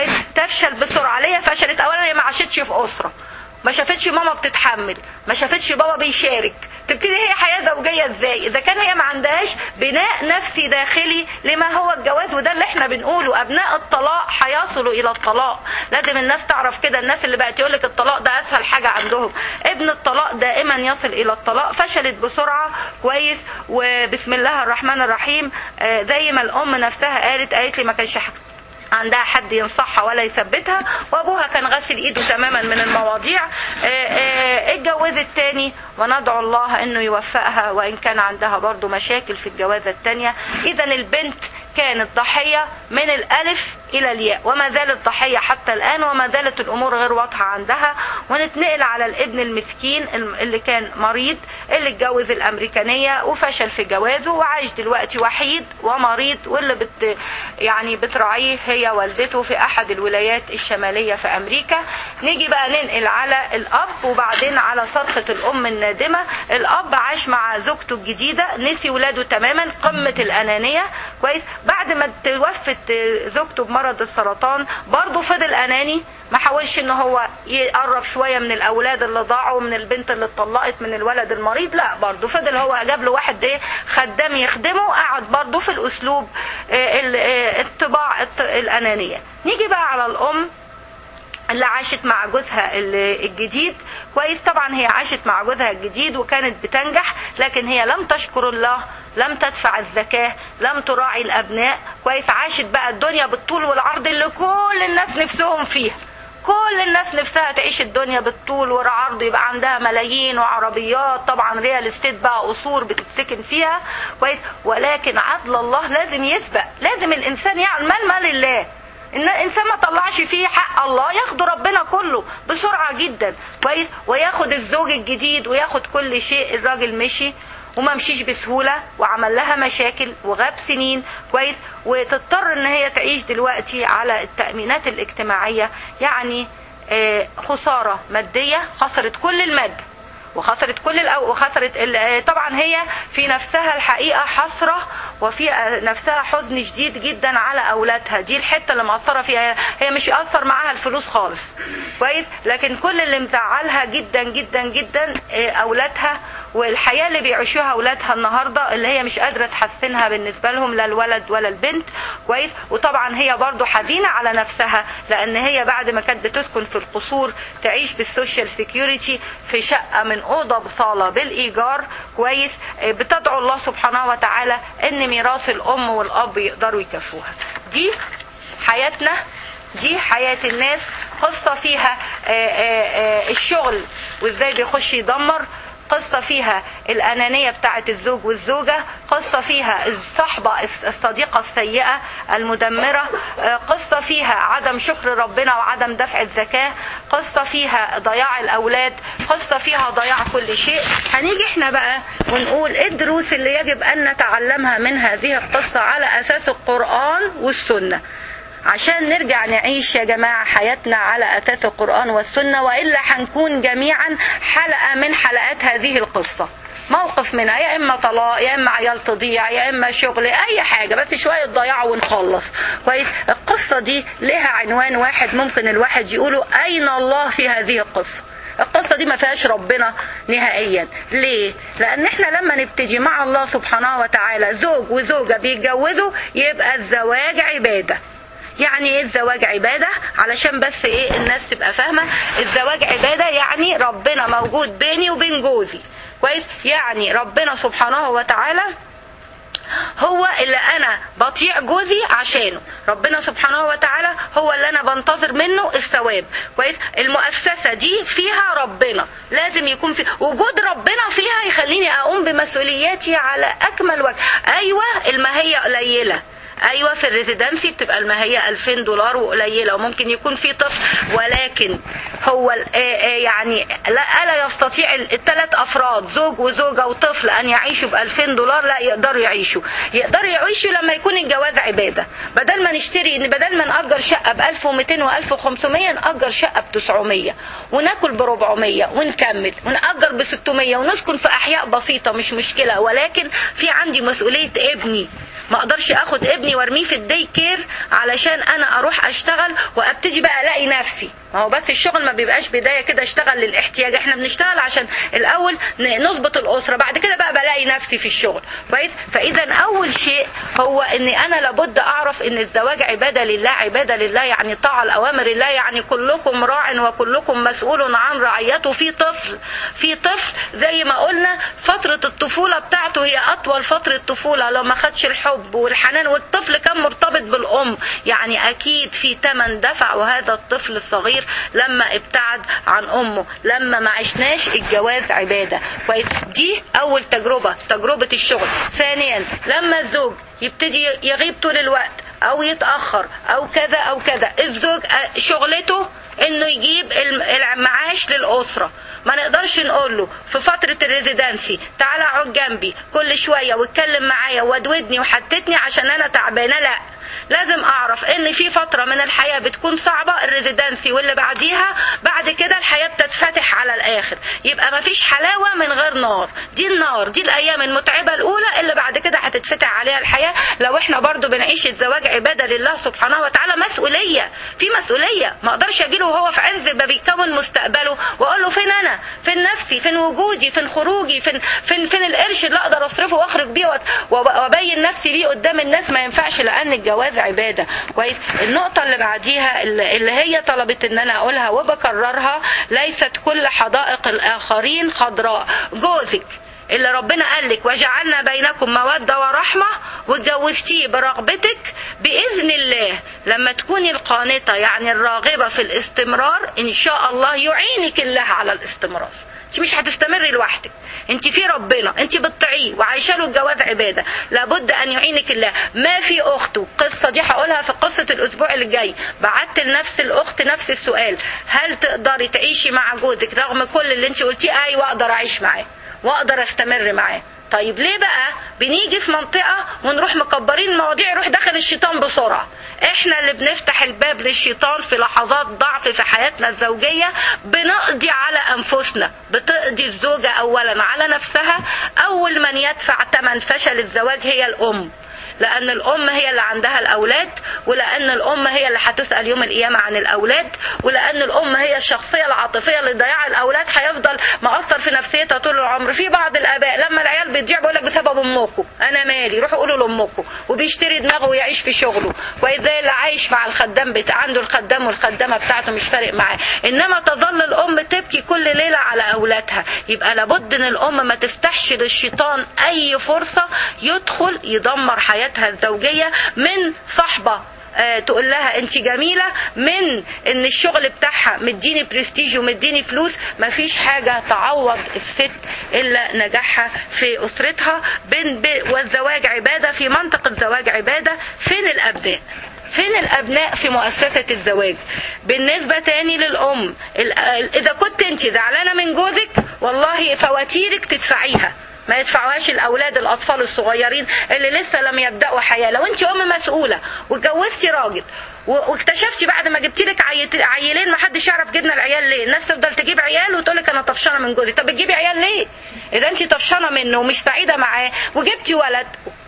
تفشل بسرعة. ليه فشلت؟ اولا هي ما عاشتش في اسرة، ما شافتش ماما بتتحمل، ما شافتش بابا بيشارك. تبتدي هي حياة زوجية ازاي اذا كان هي ما عندهاش بناء نفسي داخلي لما هو الجواز؟ وده اللي احنا بنقوله، ابناء الطلاق هيصلوا الى الطلاق. لازم الناس تعرف كده، الناس اللي بقت يقولك الطلاق ده اسهل حاجة عندهم، ابن الطلاق دائما يصل الى الطلاق. فشلت بسرعة. كويس. وبسم الله الرحمن الرحيم، زي ما الام نفسها قالت قالت لي ما كانش حق عندها حد ينصحها ولا يثبتها، وابوها كان غسل ايده تماما من المواضيع. اتجوزت تاني، وندعو الله انه يوفقها، وان كان عندها برضو مشاكل في الجوازة التانية. اذا البنت كانت ضحية من الالف الى الياء، وما زالت ضحية حتى الان، وما زالت الامور غير واضحة عندها. ونتنقل على الابن المسكين اللي كان مريض، اللي اتجوز الامريكانية وفشل في جوازه، وعايش دلوقتي وحيد ومريض، واللي بت يعني بتراعيه هي والدته في احد الولايات الشمالية في امريكا. نيجي بقى ننقل على الاب، وبعدين على صرخة الام النادمة. الاب عاش مع زوجته الجديدة، نسي ولاده تماما، قمة الانانية. كويس. بعد ما توفت زوجته بمرض السرطان برضه فضل اناني، ما حاولش ان هو يقرب شوية من الاولاد اللي ضاعوا، من البنت اللي اتطلقت، من الولد المريض، لا برضه فضل هو جاب له واحد ايه خدام يخدمه، قعد برضه في الاسلوب الطباع الانانية. نيجي بقى على الام اللي عاشت مع جوزها الجديد. كويس. طبعا هي عاشت مع جوزها الجديد وكانت بتنجح، لكن هي لم تشكر الله، لم تدفع الزكاة، لم تراعي الابناء. كويس. عاشت بقى الدنيا بالطول والعرض اللي كل الناس نفسهم فيها، كل الناس نفسها تعيش الدنيا بالطول والعرض، يبقى عندها ملايين وعربيات، طبعا ريال استيت بقى، قصور بتتسكن فيها. كويس. ولكن عدل الله لازم يسبق، لازم الانسان يعمل مال مال الله. ان الانسان ما طلعش فيه حق الله ياخده ربنا كله بسرعة جدا. كويس. وياخد الزوج الجديد وياخد كل شيء. الراجل مشي وما مشيش بسهولة، وعمل لها مشاكل وغاب سنين. كويس. وتضطر ان هي تعيش دلوقتي على التأمينات الاجتماعية، يعني خسارة مادية، خسرت كل المادة وخسرت كل الأو... وخسرت ال... طبعا هي في نفسها الحقيقة حسرة وفي نفسها حزن شديد جدا على أولادها. دي الحتة اللي مأثرة فيها. هي مش يأثر معاها الفلوس خالص كويس، لكن كل اللي مزعلها جدا جدا جدا أولادها والحياة اللي بيعيشوها أولادها النهاردة اللي هي مش قادرة تحسنها بالنسبة لهم لا الولد ولا البنت كويس. وطبعا هي برضو حزينة على نفسها لأن هي بعد ما كانت بتسكن في القصور تعيش بالسوشيال سيكيورتي في شقة من أوضة بصالة بالإيجار كويس. بتدعو الله سبحانه وتعالى إن ميراث الأم والأب يقدروا يكفوها. دي حياتنا، دي حياة الناس. قصة فيها الشغل وإزاي بيخش يدمر، قصة فيها الأنانية بتاعة الزوج والزوجة، قصة فيها الصحبة الصديقة السيئة المدمرة، قصة فيها عدم شكر ربنا وعدم دفع الزكاة، قصة فيها ضياع الأولاد، قصة فيها ضياع كل شيء. هنيجي احنا بقى ونقول ايه الدروس اللي يجب أن نتعلمها من هذه القصة على أساس القرآن والسنة عشان نرجع نعيش يا جماعة حياتنا على أساس القرآن والسنة، وإلا هنكون جميعا حلقة من حلقات هذه القصة. موقف منها يا إما طلاق يا إما عيال تضيع يا إما شغل أي حاجة، بس شوية ضياع ونخلص كويس. القصة دي لها عنوان واحد ممكن الواحد يقوله أين الله في هذه القصة؟ القصة دي ما فيهاش ربنا نهائيا. ليه؟ لأن احنا لما نبتدي مع الله سبحانه وتعالى زوج وزوجة بيتجوزوا يبقى الزواج عبادة. يعني ايه الزواج عبادة؟ علشان بس ايه الناس تبقى فاهمة. الزواج عبادة يعني ربنا موجود بيني وبين جوزي كويس. يعني ربنا سبحانه وتعالى هو اللي انا بطيع جوزي عشانه، ربنا سبحانه وتعالى هو اللي انا بنتظر منه الثواب كويس. المؤسسة دي فيها ربنا، لازم يكون في وجود ربنا فيها يخليني اقوم بمسؤولياتي على اكمل وجه. ايوه الماهية قليلة، ايوه في الريزيدنسي بتبقى الماهية ألفين دولار وقليلة وممكن يكون في طفل، ولكن هو يعني لا يستطيع الثلاث افراد زوج وزوجة وطفل ان يعيشوا بألفين دولار. لا يقدروا يعيشوا، يقدروا يعيشوا لما يكون الجواز عبادة. بدل ما نشتري ان بدل ما نأجر شقة بألف ومئتين وألف وخمسمية نأجر شقة بتسعمية وناكل بربعمية ونكمل ونأجر بستمية ونسكن في احياء بسيطة مش مشكلة. ولكن في عندي مسؤولية ابني، ما اقدرش اخد ابني وارميه في الدي كير علشان انا اروح اشتغل وابتدي بقى الاقي نفسي. ما هو بس الشغل ما بيبقاش بداية كده اشتغل للاحتياج، احنا بنشتغل عشان الاول نظبط الاسرة، بعد كده بقى بلاقي نفسي في الشغل كويس. فاذا اول شيء هو اني انا لابد اعرف ان الزواج عبادة لله. عبادة لله يعني طاعة الاوامر الله، يعني كلكم راع وكلكم مسؤول عن رعيته. في طفل في طفل زي ما قلنا فترة الطفولة بتاعته هي اطول فترة طفولة، لو ما خدش الحب والحنان والطفل كان مرتبط بالام يعني اكيد في ثمن دفع. وهذا الطفل الصغير لما ابتعد عن امه، لما ما عشناش الجواز عبادة كويس. دي اول تجربة، تجربة الشغل. ثانيا لما الزوج يبتدي يغيب طول الوقت او يتأخر او كذا او كذا، الزوج شغلته انه يجيب المعاش للأسرة. ما نقدرش نقول له في فترة الريزيدنسي تعالى اقعد جنبي كل شوية واتكلم معايا وادودني وحتتني عشان انا تعبانة. لا، لازم اعرف ان في فترة من الحياة بتكون صعبة، الريزيدنسي واللي بعديها، بعد كده الحياة بتتفتح على الاخر. يبقى ما فيش حلاوة من غير نار. دي النار، دي الايام المتعبة الاولى اللي بعد كده هتتفتح عليها الحياة. لو احنا برضو بنعيش الزواج عبادة لله سبحانه وتعالى، مسؤولية، في مسؤولية. ما اقدرش اجيله وهو في عز ما بيكون مستقبله واقول له فين انا، فين نفسي، فين وجودي، فين خروجي، فين فين فين القرش اللي اقدر اصرفه واخرج بيه وابين نفسي بيه قدام الناس. ما ينفعش، لان الجواز عبادة كويس. النقطة اللي بعديها اللي هي طلبت ان انا اقولها وبكررها، ليست كل حدائق الاخرين خضراء. جوزك اللي ربنا قالك وجعلنا بينكم مودة ورحمة واتجوزتيه برغبتك، بإذن الله لما تكوني القانطة يعني الراغبة في الاستمرار ان شاء الله يعينك الله على الاستمرار. انت مش هتستمري لوحدك، انت في ربنا، انت بتطيعيه وعايشه له الجواز عباده. لابد ان يعينك الله. ما في اخت، القصه دي هقولها في قصه الاسبوع اللي جاي، بعت لنفس الاخت نفس السؤال، هل تقدري تعيشي مع جوزك رغم كل اللي انت قلتيه؟ ايوه اقدر اعيش معاه واقدر استمر معاه. طيب ليه بقى بنيجي في منطقة ونروح مكبرين المواضيع يروح داخل الشيطان بسرعة؟ احنا اللي بنفتح الباب للشيطان في لحظات ضعف في حياتنا الزوجية. بنقضي على انفسنا. بتقضي الزوجة اولا على نفسها. اول من يدفع ثمن فشل الزواج هي الام، لأن الأم هي اللي عندها الأولاد، ولأن الأم هي اللي هتسأل يوم القيامة عن الأولاد، ولأن الأم هي الشخصية العاطفية اللي ضياع الأولاد هيفضل مأثر في نفسيتها طول العمر. في بعض الآباء لما العيال بتضيع بيقول لك بسبب أمكم، أنا مالي، روحوا قولوا لأمكم، وبيشتري دماغه ويعيش في شغله، وإزاي اللي عايش مع الخدام بتاع عنده الخدام والخدامة بتاعته مش فارق معاه، إنما تظل الأم تبكي كل ليلة على أولادها. يبقى لابد إن الأم ما تفتحش للشيطان أي فرصة يدخل يدمر حياتها الزوجية، من صحبة آه تقول لها انت جميلة، من ان الشغل بتاعها مديني برستيج ومديني فلوس. مفيش حاجة تعوض الست الا نجاحها في اسرتها. والزواج عبادة، في منطق الزواج عبادة. فين الابناء؟ فين الابناء في مؤسسة الزواج؟ بالنسبة تاني للام، اذا كنت انت زعلانة من جوزك والله فواتيرك تدفعيها، ما يدفعوهاش الاولاد الاطفال الصغيرين اللي لسه لم يبداوا حياه. لو انت ام مسؤوله واتجوزتي راجل واكتشفتي بعد ما جبتي لك عيلين ما حدش يعرف جبنا العيال ليه، الناس تفضل تجيب عيال وتقول لك انا طفشانه من جوزي. طب بتجيبي عيال ليه اذا انت طفشانه منه ومش سعيده معاه، وجبتي ولد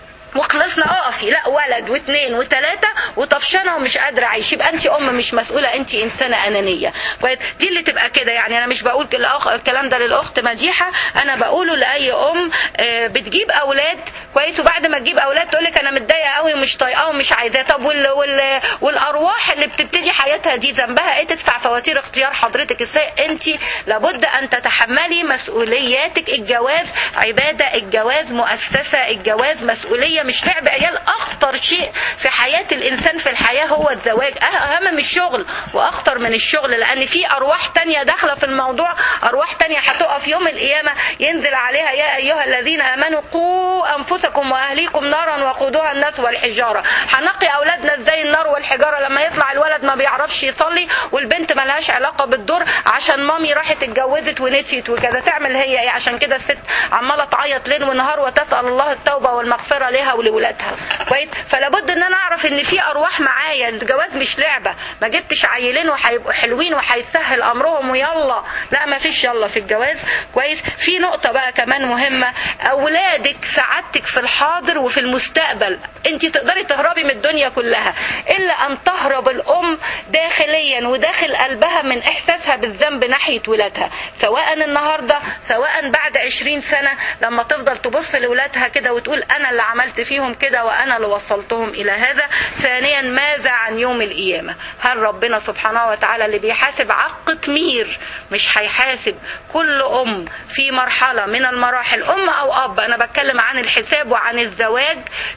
وخلصنا اقفي؟ لا، ولد واثنين وثلاثة وطفشانه ومش قادره اعيش. يبقى انت ام مش مسؤوله، انت انسانه انانيه. دي اللي تبقى كده. يعني انا مش بقول الكلام ده للاخت مديحه، انا بقوله لاي ام بتجيب اولاد كويس، وبعد ما تجيب اولاد تقول لك انا متضايقه قوي ومش طايقاه ومش عايزاه. طب وال... وال... والارواح اللي بتبتدي حياتها دي ذنبها ايه تدفع فواتير اختيار حضرتك ازاي؟ انت لابد ان تتحملي مسؤولياتك. الجواز عباده، الجواز مؤسسه، الجواز مسؤوليه مش لعب عيال. اخطر شيء في حياة الانسان في الحياة هو الزواج، اهم من الشغل واخطر من الشغل، لان في ارواح تانية داخلة في الموضوع، ارواح تانية هتقف يوم القيامة ينزل عليها يا ايها الذين امنوا قوا انفسكم واهليكم نارا وقودها الناس والحجارة. هنقي اولادنا ازاي النار والحجارة لما يطلع الولد ما بيعرفش يصلي والبنت ما لهاش علاقة بالدور عشان مامي راحت اتجوزت ونسيت وكذا؟ تعمل هي ايه؟ عشان كده الست عمالة تعيط ليل ونهار وتسأل الله التوبة والمغفرة لها ولولادها كويس. فلا بد ان انا اعرف ان في ارواح معايا. الجواز مش لعبه، ما جبتش عيلين وهيبقوا حلوين وهيتسهل امرهم ويلا، لا ما فيش يلا في الجواز كويس. في نقطه بقى كمان مهمه، اولادك سعادتك في الحاضر وفي المستقبل. انت تقدري تهربي من الدنيا كلها الا ان تهرب الام داخليا وداخل قلبها من احساسها بالذنب ناحيه ولادها، سواء النهارده سواء بعد عشرين سنه لما تفضل تبص لاولادها كده وتقول انا اللي عملت فيهم كده وانا اللي وصلتهم الى هذا. ثانيا، ماذا عن يوم القيامه؟ هل ربنا سبحانه وتعالى اللي بيحاسب عق تمير مش هيحاسب كل ام في مرحله من المراحل، ام او اب؟ انا بتكلم عن الحساب وعن الزواج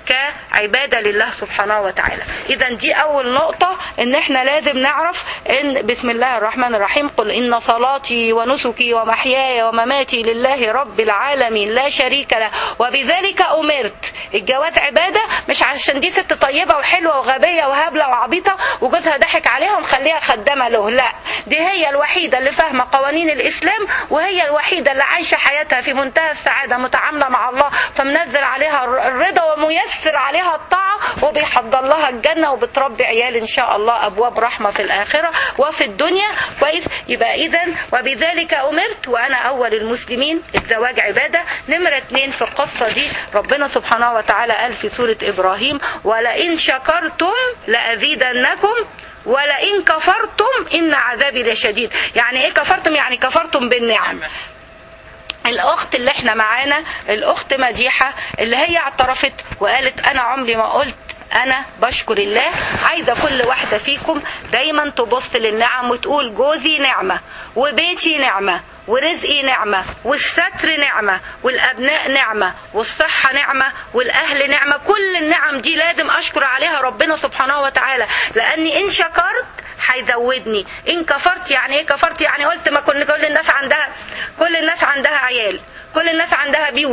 كعباده لله سبحانه وتعالى. اذا دي اول نقطه، ان احنا لازم نعرف ان بسم الله الرحمن الرحيم قل ان صلاتي ونسكي ومحياي ومماتي لله رب العالمين لا شريك له وبذلك امرت. الجواز عبادة مش عشان دي ست طيبة وحلوة وغبية وهبلة وعبيطة وجوزها ضحك عليها ومخليها خدامة له، لا، دي هي الوحيدة اللي فاهمة قوانين الإسلام، وهي الوحيدة اللي عايشة حياتها في منتهى السعادة متعاملة مع الله، فمنزل عليها الرضا وميسر عليها الطاعة وبيحضر لها الجنة وبتربي عيال إن شاء الله أبواب رحمة في الآخرة وفي الدنيا كويس. يبقى إذن وبذلك أمرت وأنا أول المسلمين. الزواج عبادة. نمرة اتنين في القصة دي ربنا سبحانه وتعالى قال في سورة إبراهيم ولئن شكرتم لأزيدنكم ولئن كفرتم إن عذابي لشديد. يعني إيه كفرتم؟ يعني كفرتم بالنعم. الأخت اللي احنا معانا الأخت مديحة اللي هي اعترفت وقالت أنا عمري ما قلت أنا بشكر الله. عايزة كل واحدة فيكم دايما تبص للنعم وتقول جوزي نعمة وبيتي نعمة ورزقي نعمة والستر نعمة والأبناء نعمة والصحة نعمة والأهل نعمة. كل النعم دي لازم أشكر عليها ربنا سبحانه وتعالى، لأني إن شكرت هيزودني. إن كفرت يعني إيه كفرت؟ يعني قلت ما كل كل الناس عندها كل الناس عندها عيال، كل الناس عندها بيوت،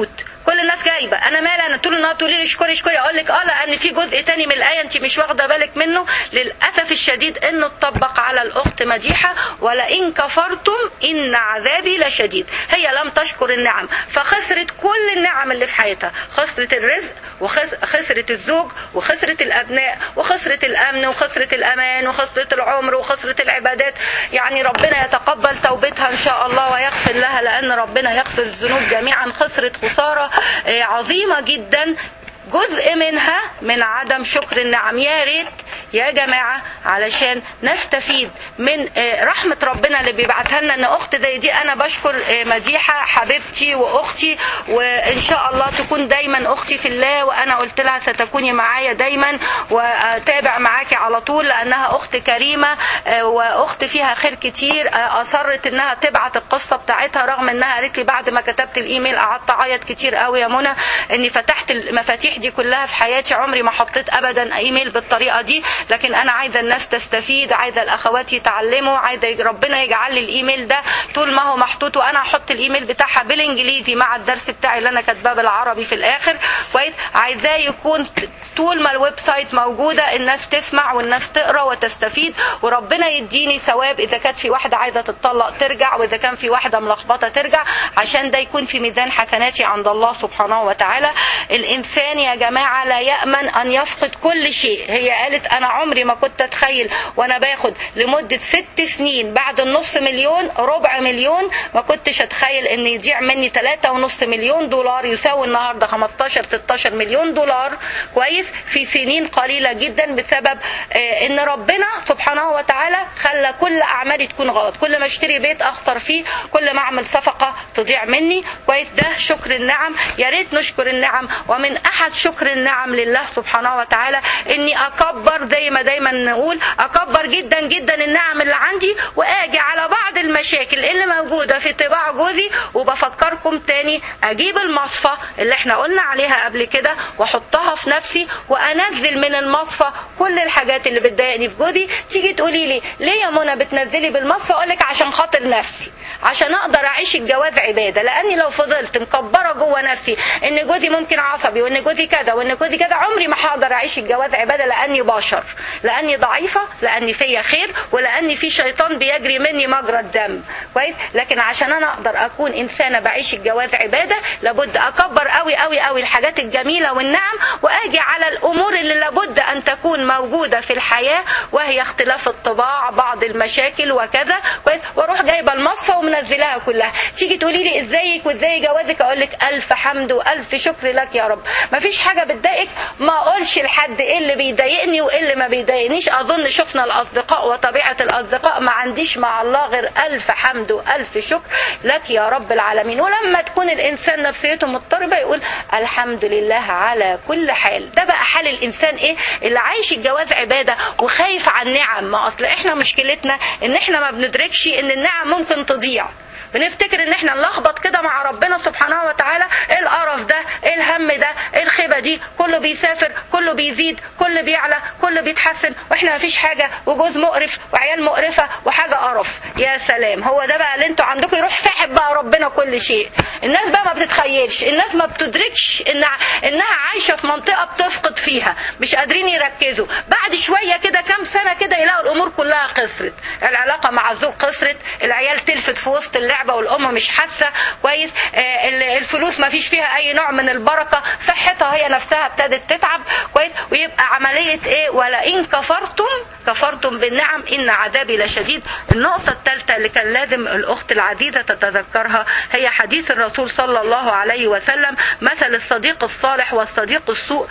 كل الناس جايبه، انا مالي، انا طول النهار تقولي لي اشكري اشكري، اقول لك اه لان في جزء تاني من الايه انت مش واخده بالك منه للاسف الشديد انه اتطبق على الاخت مديحه، ولئن كفرتم ان عذابي لشديد. هي لم تشكر النعم فخسرت كل النعم اللي في حياتها، خسرت الرزق وخسرت الزوج وخسرت الابناء وخسرت الامن وخسرت الامان وخسرت العمر وخسرت العبادات. يعني ربنا يتقبل توبتها ان شاء الله ويغفر لها، لان ربنا يغفر الذنوب جميعا. خسرت خساره عظيمه جدا، جزء منها من عدم شكر النعم. يا ريت يا جماعة علشان نستفيد من رحمة ربنا اللي بيبعتها لنا ان اخت زي دي. انا بشكر مديحة حبيبتي واختي، وان شاء الله تكون دايما اختي في الله، وانا قلت لها ستكوني معايا دايما واتابع معاكي على طول، لانها اخت كريمة واخت فيها خير كتير. اصرت انها تبعت القصة بتاعتها رغم انها قالت لي بعد ما كتبت الايميل قعدت اعيط كتير قوي يا منى اني فتحت المفاتيح دي كلها في حياتي، عمري ما حطيت ابدا ايميل بالطريقه دي، لكن انا عايزه الناس تستفيد، عايزه الاخوات يتعلموا، عايزه ربنا يجعل لي الايميل ده طول ما هو محطوط، وانا احط الايميل بتاعها بالانجليزي مع الدرس بتاعي اللي انا كاتباه بالعربي في الاخر كويس. عايزاه يكون طول ما الويب سايت موجوده الناس تسمع والناس تقرا وتستفيد، وربنا يديني ثواب اذا كانت في واحده عايزه تتطلق ترجع، واذا كان في واحده ملخبطه ترجع، عشان ده يكون في ميزان حسناتي عند الله سبحانه وتعالى. الانسان يا جماعة لا يأمن أن يفقد كل شيء. هي قالت أنا عمري ما كنت أتخيل وأنا باخد لمدة ست سنين بعد النص مليون ربع مليون، ما كنتش أتخيل أن يضيع مني ثلاثة ونص مليون دولار يساوي النهاردة خمستاشر ستاشر مليون دولار كويس في سنين قليلة جدا، بسبب أن ربنا سبحانه وتعالى خلى كل أعمالي تكون غلط. كل ما اشتري بيت أخسر فيه، كل ما أعمل صفقة تضيع مني كويس. ده شكر النعم، يا ريت نشكر النعم. ومن أحد شكر النعم لله سبحانه وتعالى اني اكبر زي ما دايما نقول اكبر جدا جدا النعم اللي عندي، واجي على بعض المشاكل اللي موجودة في طباع جوزي وبفكركم تاني اجيب المصفى اللي احنا قلنا عليها قبل كده واحطها في نفسي وانزل من المصفى كل الحاجات اللي بتضايقني في جوزي. تيجي تقولي لي ليه يا منى بتنزلي بالمصفى؟ اقولك عشان خاطر نفسي، عشان اقدر اعيش الجواز عبادة. لاني لو فضلت مكبرة جوه نفسي ان جوزي ممكن عصبي وان جوزي كذا وان جوزي كذا، عمري ما هقدر اعيش الجواز عباده، لاني بشر، لاني ضعيفه، لاني فيا خير، ولاني في شيطان بيجري مني مجرى الدم كويس. لكن عشان انا اقدر اكون انسانه بعيش الجواز عباده لابد اكبر قوي قوي قوي الحاجات الجميله والنعم، واجي على الامور اللي لابد ان تكون موجوده في الحياه، وهي اختلاف الطباع، بعض المشاكل وكذا كويس، واروح جايبه المصفى ومنزلاها كلها. تيجي تقولي لي ازيك وازاي جوازك؟ اقول لك الف حمد والف شكر لك يا رب. مفيش حاجه بتضايقك ما اقولش لحد ايه اللي بيضايقني وايه اللي ما بيضايقنيش. اظن شفنا الاصدقاء وطبيعه الاصدقاء، ما عنديش مع الله غير الف حمد والف شكر لك يا رب العالمين. ولما تكون الانسان نفسيته مضطربه يقول الحمد لله على كل حال. ده بقى حال الانسان ايه اللي عايش الجواز عباده وخايف عن نعم. ما اصل احنا مشكلتنا ان احنا ما بندركش ان النعم ممكن تضيع، بنفتكر ان احنا نلخبط كده مع ربنا سبحانه وتعالى. ايه القرف ده؟ ايه الهم ده؟ ايه الخيبه دي؟ كله بيسافر، كله بيزيد، كله بيعلى، كله بيتحسن، واحنا مفيش حاجه، وجوز مقرف وعيال مقرفه وحاجه قرف. يا سلام، هو ده بقى اللي انتوا عندكم؟ يروح ساحب بقى ربنا كل شيء. الناس بقى ما بتتخيلش، الناس ما بتدركش ان انها عايشه في منطقه بتفقد فيها، مش قادرين يركزوا. بعد شويه كده كام سنه كده يلاقوا الامور كلها خسرت، العلاقه مع الزوج خسرت، العيال تلفت في وسط اللعبه والام مش حاسه كويس، آه الفلوس ما فيش فيها اي نوع من البركه، صحتها هي نفسها ابتدت تتعب كويس. ويبقى عمليه ايه؟ ولئن كفرتم كفرتم بالنعم ان عذابي لشديد. النقطه الثالثه اللي كان لازم الاخت العزيزه تتذكرها هي حديث الرسول صلى الله عليه وسلم: مثل الصديق الصالح والصديق السوء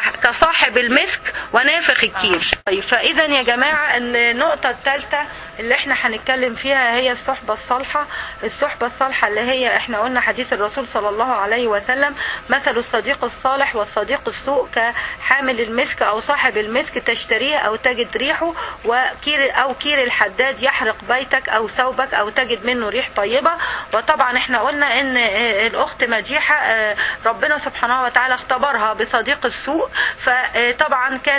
كصاحب المسك ونافخ الكير. طيب، فاذا يا جماعه ان النقطه الثالثه اللي احنا هنتكلم فيها هي الصحبه الصالحه. الصحبة الصالحة اللي هي احنا قلنا حديث الرسول صلى الله عليه وسلم: مثل الصديق الصالح والصديق السوء كحامل المسك او صاحب المسك تشتريه او تجد ريحه، وكير او كير الحداد يحرق بيتك او ثوبك او تجد منه ريح طيبة. وطبعا احنا قلنا ان الاخت مديحة ربنا سبحانه وتعالى اختبرها بصديق السوء، فطبعا كان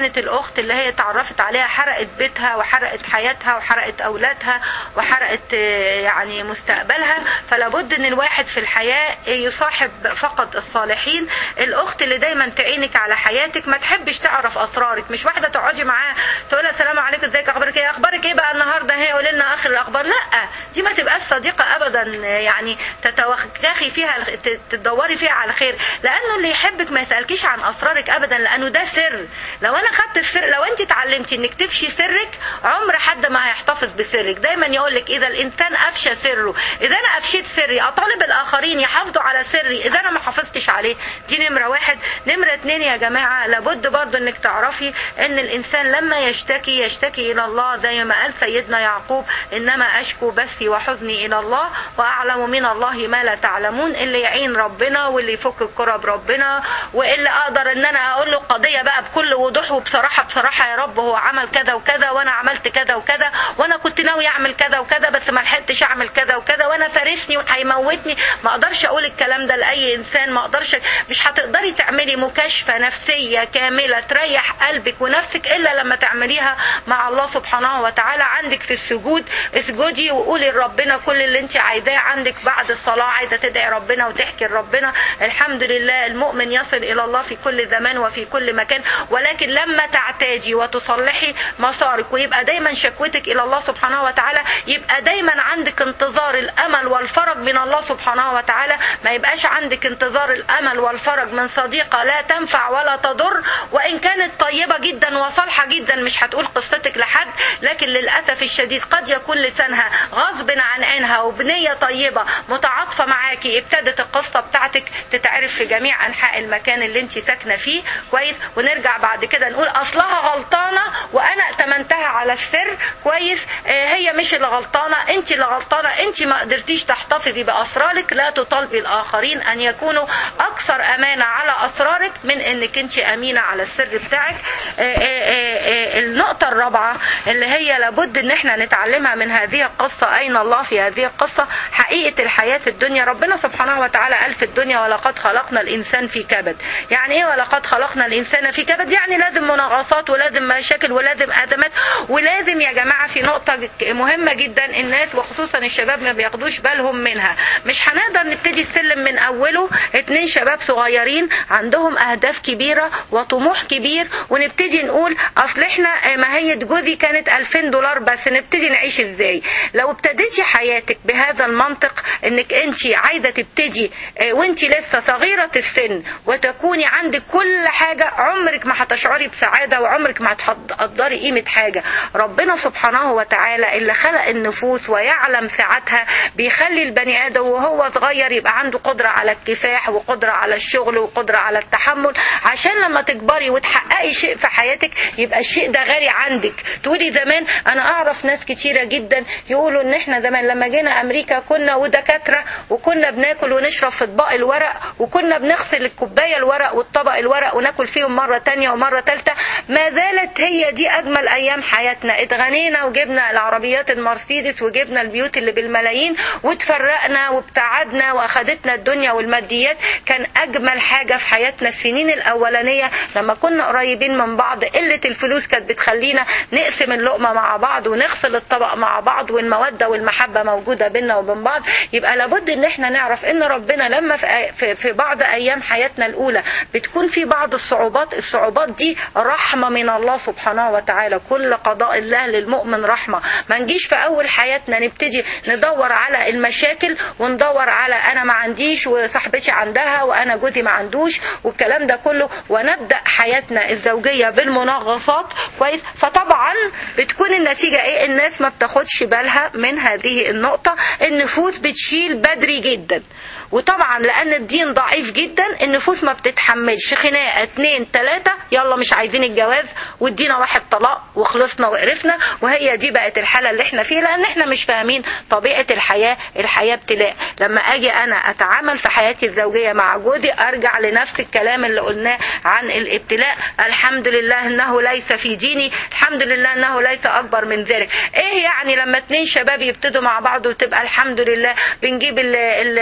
كانت الاخت اللي هي اتعرفت عليها حرقت بيتها وحرقت حياتها وحرقت اولادها وحرقت يعني مستقبلها. فلابد ان الواحد في الحياة يصاحب فقط الصالحين. الاخت اللي دايما تعينك على حياتك، ما تحبش تعرف اسرارك. مش واحدة تقعدي معاها تقولها السلام عليكم ازيك اخبارك ايه، اخبارك ايه بقى النهارده، هي قولي لنا اخر الاخبار. لا، دي ما تبقاش صديقة ابدا، يعني تتوخخي فيها تدوري فيها على خير. لانه اللي يحبك ما يسالكيش عن اسرارك ابدا، لانه ده سر. لو انا خدت السر، لو انت اتعلمتي انك تفشي سرك، عمر حد ما هيحتفظ بسرك. دايما يقولك اذا الانسان افشى سره، اذا انا افشيت سري اطالب الاخرين يحافظوا على سري اذا انا ما حافظتش عليه. دي نمرة واحد. نمرة اتنين يا جماعة، لابد برضو انك تعرفي ان الانسان لما يشتكي يشتكي الى الله، زي ما قال سيدنا يعقوب انما اشكو بثي وحزني الى الله واعلم من الله ما لا تعلمون. اللي يعين ربنا واللي يفك الكرب ربنا، واللي اقدر ان انا اقول له قضية بقى بكل وضوح وبصراحة، بصراحة يا رب هو عمل كذا وكذا وانا عملت كذا وكذا وانا كنت ناوي اعمل كذا وكذا بس ما لحقتش اعمل كذا وكذا وانا فارسني وهيموتني. ما اقدرش اقول الكلام ده لاي انسان، ما اقدرش. مش هتقدري تعملي مكاشفة نفسية كاملة تريح قلبك ونفسك الا لما تعمليها مع الله سبحانه وتعالى. عندك في السجود اسجدي وقولي لربنا كل اللي انت عايزاه. عندك بعد الصلاة عايزة تدعي ربنا وتحكي لربنا. الحمد لله المؤمن يصل الى الله في كل زمان وفي كل مكان، ولكن لما تعتاجي وتصلحي مسارك ويبقى دايما شكوتك الى الله سبحانه وتعالى، يبقى دايما عندك انتظار الامل والفرج من الله سبحانه وتعالى. ما يبقاش عندك انتظار الامل والفرج من صديقة لا تنفع ولا تضر، وان كانت طيبة جدا وصالحة جدا. مش هتقول قصتك لحد، لكن للأسف الشديد قد يكون لسانها غصب عن عينها وبنية طيبة متعاطفة معاكي، ابتدت القصة بتاعتك تتعرف في جميع انحاء المكان اللي انت ساكنة فيه. كويس. ونرجع بعد كده نقول اصلها غلطانة وانا اتمنتها على السر. كويس. اه هي مش اللي غلطانة، انت اللي غلطانة. انت ما قدرتيش تحتفظي باسرارك. لا تطالبي الاخرين ان يكونوا اكثر امانة على اسرارك من انك انت امينة على السر بتاعك. اه اه اه النقطة الرابعة اللي هي لابد ان احنا نتعلمها من هذه القصة، اين الله في هذه القصة؟ حقيقة الحياة الدنيا. ربنا سبحانه وتعالى قال في الدنيا ولقد خلقنا الانسان في كبد. يعني ايه ولقد خلقنا الانسان في كبد؟ يعني لازم مناغصات ولازم مشاكل ولازم ازمات، ولازم يا جماعة في نقطة مهمة جدا الناس وخصوصا الشباب ما بياخدوش بالهم منها. مش هنقدر نبتدي السلم من اوله اتنين شباب صغيرين عندهم اهداف كبيرة وطموح كبير ونبتدي نقول اصل احنا ماهية جوزي كانت ألفين دولار بس، نبتدي نعيش ازاي؟ لو ابتديتي حياتك بهذا المنطق انك انت عايزة تبتدي وانت لسه صغيرة السن وتكوني عندك كل حاجة، عمرك ما هتشعري بسعادة وعمرك ما هتقدري قيمة حاجة. ربنا سبحانه وتعالى اللي خلق النفوس ويعلم ساعتها بيخلي البني ادم وهو صغير يبقى عنده قدرة على الكفاح وقدرة على الشغل وقدرة على التحمل، عشان لما تكبري وتحققي شيء في حياتك يبقى الشيء ده غالي عندك. تقولي زمان، انا اعرف ناس كتيرة جدا يقولوا ان احنا زمان لما جينا امريكا كنا ودكاترة وكنا بناكل ونشرب في اطباق الورق وكنا بنغسل الكوباية الورق والطبق الورق وناكل فيهم مرة تانية ومرة تالتة. ما زالت هي دي اجمل ايام حياتنا. اتغنينا وجبنا العربيات المرسيدس وجبنا البيوت اللي بالملايين وتفرقنا وابتعدنا واخدتنا الدنيا والماديات. كان اجمل حاجة في حياتنا السنين الاولانية لما كنا قريبين من بعض. قلة الفلوس كانت بتخلينا نقسم اللقمة مع بعض ونغسل الطبق مع بعض، والمودة والمحبة موجودة بيننا وبين بعض. يبقى لابد ان احنا نعرف ان ربنا لما في في بعض ايام حياتنا الاولى بتكون في بعض الصعوبات، الصعوبات دي رحمة من الله سبحانه وتعالى. كل قضاء الله للمؤمن رحمة. ما نجيش في اول حياتنا نبتدي ندور على المشاكل وندور على انا ما عنديش وصاحبتي عندها وانا جوزي ما عندوش والكلام ده كله، ونبدأ حياتنا الزوجية بالمناغصات. كويس. فطبعا بتكون النتيجة ايه؟ الناس ما بتاخدش بالها من هذه النقطة. النفوس بتشيل بدري جدا، وطبعا لان الدين ضعيف جدا النفوس ما بتتحملش خناقه اتنين تلاته يلا مش عايزين الجواز وادينا واحد طلاق وخلصنا وقرفنا. وهي دي بقت الحاله اللي احنا فيها لان احنا مش فاهمين طبيعه الحياه. الحياه ابتلاء. لما اجي انا اتعامل في حياتي الزوجيه مع جوزي ارجع لنفس الكلام اللي قلناه عن الابتلاء. الحمد لله انه ليس في ديني، الحمد لله انه ليس اكبر من ذلك. ايه يعني لما اتنين شباب يبتدوا مع بعض وتبقى الحمد لله بنجيب ال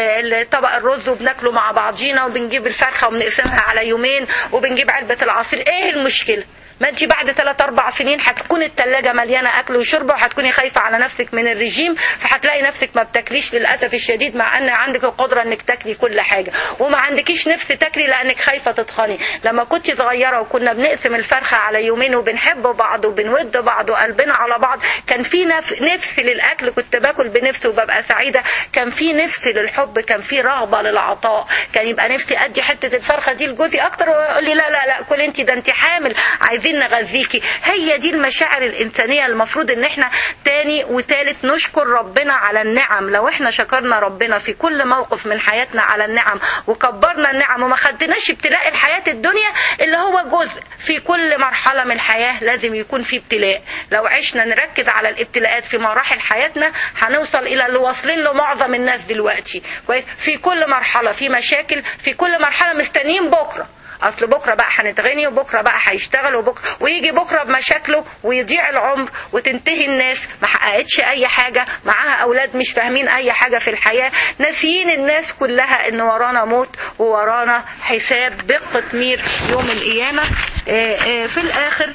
ال طبق الرز وبناكله مع بعضينا وبنجيب الفرخة وبنقسمها على يومين وبنجيب علبة العصير، ايه المشكلة؟ ما انت بعد ثلاث اربع سنين هتكون الثلاجه مليانه اكل وشرب، وهتكوني خايفه على نفسك من الرجيم، فهتلاقي نفسك ما بتاكليش للاسف الشديد، مع ان عندك القدره انك تاكلي كل حاجه، وما عندكيش نفس تاكلي لانك خايفه تتخني. لما كنت صغيره وكنا بنقسم الفرخه على يومين وبنحب بعض وبنود بعض وقلبنا على بعض، كان في نفس للاكل، كنت باكل بنفسي وببقى سعيده، كان في نفس للحب، كان في رغبه للعطاء، كان يبقى نفسي ادي حته الفرخه دي لجوزي اكتر ويقول لي لا لا لا كل انت، ده انت حامل عايزين نغذيكي. هي دي المشاعر الانسانيه المفروض ان احنا تاني وتالت نشكر ربنا على النعم. لو احنا شكرنا ربنا في كل موقف من حياتنا على النعم وكبرنا النعم وما خدناش ابتلاء الحياه الدنيا اللي هو جزء، في كل مرحله من الحياه لازم يكون في ابتلاء. لو عشنا نركز على الابتلاءات في مراحل حياتنا هنوصل الى اللي واصلين له معظم الناس دلوقتي. في كل مرحله في مشاكل، في كل مرحله مستنيين بكره، اصل بكره بقى هنتغني وبكره بقى هيشتغل وبكره، ويجي بكره بمشاكله ويضيع العمر وتنتهي الناس ما حققتش اي حاجه، معاها اولاد مش فاهمين اي حاجه في الحياه، ناسيين الناس كلها ان ورانا موت وورانا حساب بقطمير يوم القيامه. في الاخر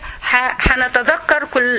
هنتذكر كل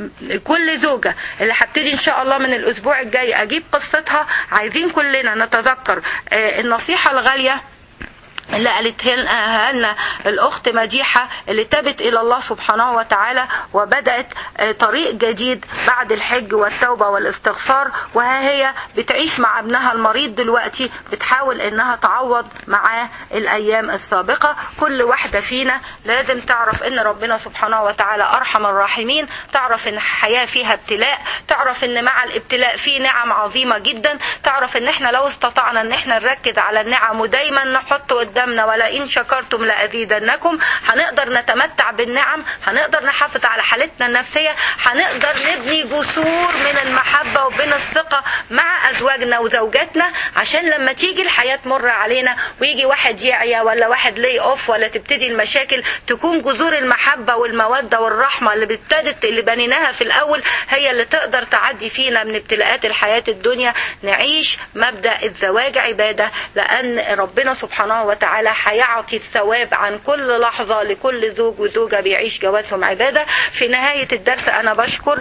كل زوجه اللي هبتدي ان شاء الله من الاسبوع الجاي اجيب قصتها. عايزين كلنا نتذكر النصيحه الغاليه اللي قالتها لنا الأخت مديحة اللي تابت إلى الله سبحانه وتعالى وبدأت طريق جديد بعد الحج والتوبة والاستغفار، وها هي بتعيش مع ابنها المريض دلوقتي، بتحاول إنها تعوض معاه الأيام السابقة. كل واحدة فينا لازم تعرف إن ربنا سبحانه وتعالى أرحم الراحمين، تعرف إن الحياة فيها ابتلاء، تعرف إن مع الابتلاء فيه نعم عظيمة جدا، تعرف إن إحنا لو استطعنا إن إحنا نركز على النعم ودايما نحط قدام ولئن شكرتم لأزيدنكم، هنقدر نتمتع بالنعم، هنقدر نحافظ على حالتنا النفسية، هنقدر نبني جسور من المحبة وبين الثقة مع أزواجنا وزوجاتنا، عشان لما تيجي الحياة تمر علينا ويجي واحد يعيا ولا واحد لي اوف ولا تبتدي المشاكل، تكون جذور المحبة والمودة والرحمة اللي ابتدت اللي بنيناها في الأول هي اللي تقدر تعدي فينا من ابتلاءات الحياة الدنيا. نعيش مبدأ الزواج عبادة، لأن ربنا سبحانه وتعالى هيعطي الثواب عن كل لحظة لكل زوج وزوجة بيعيش جوازهم عبادة. في نهاية الدرس أنا بشكر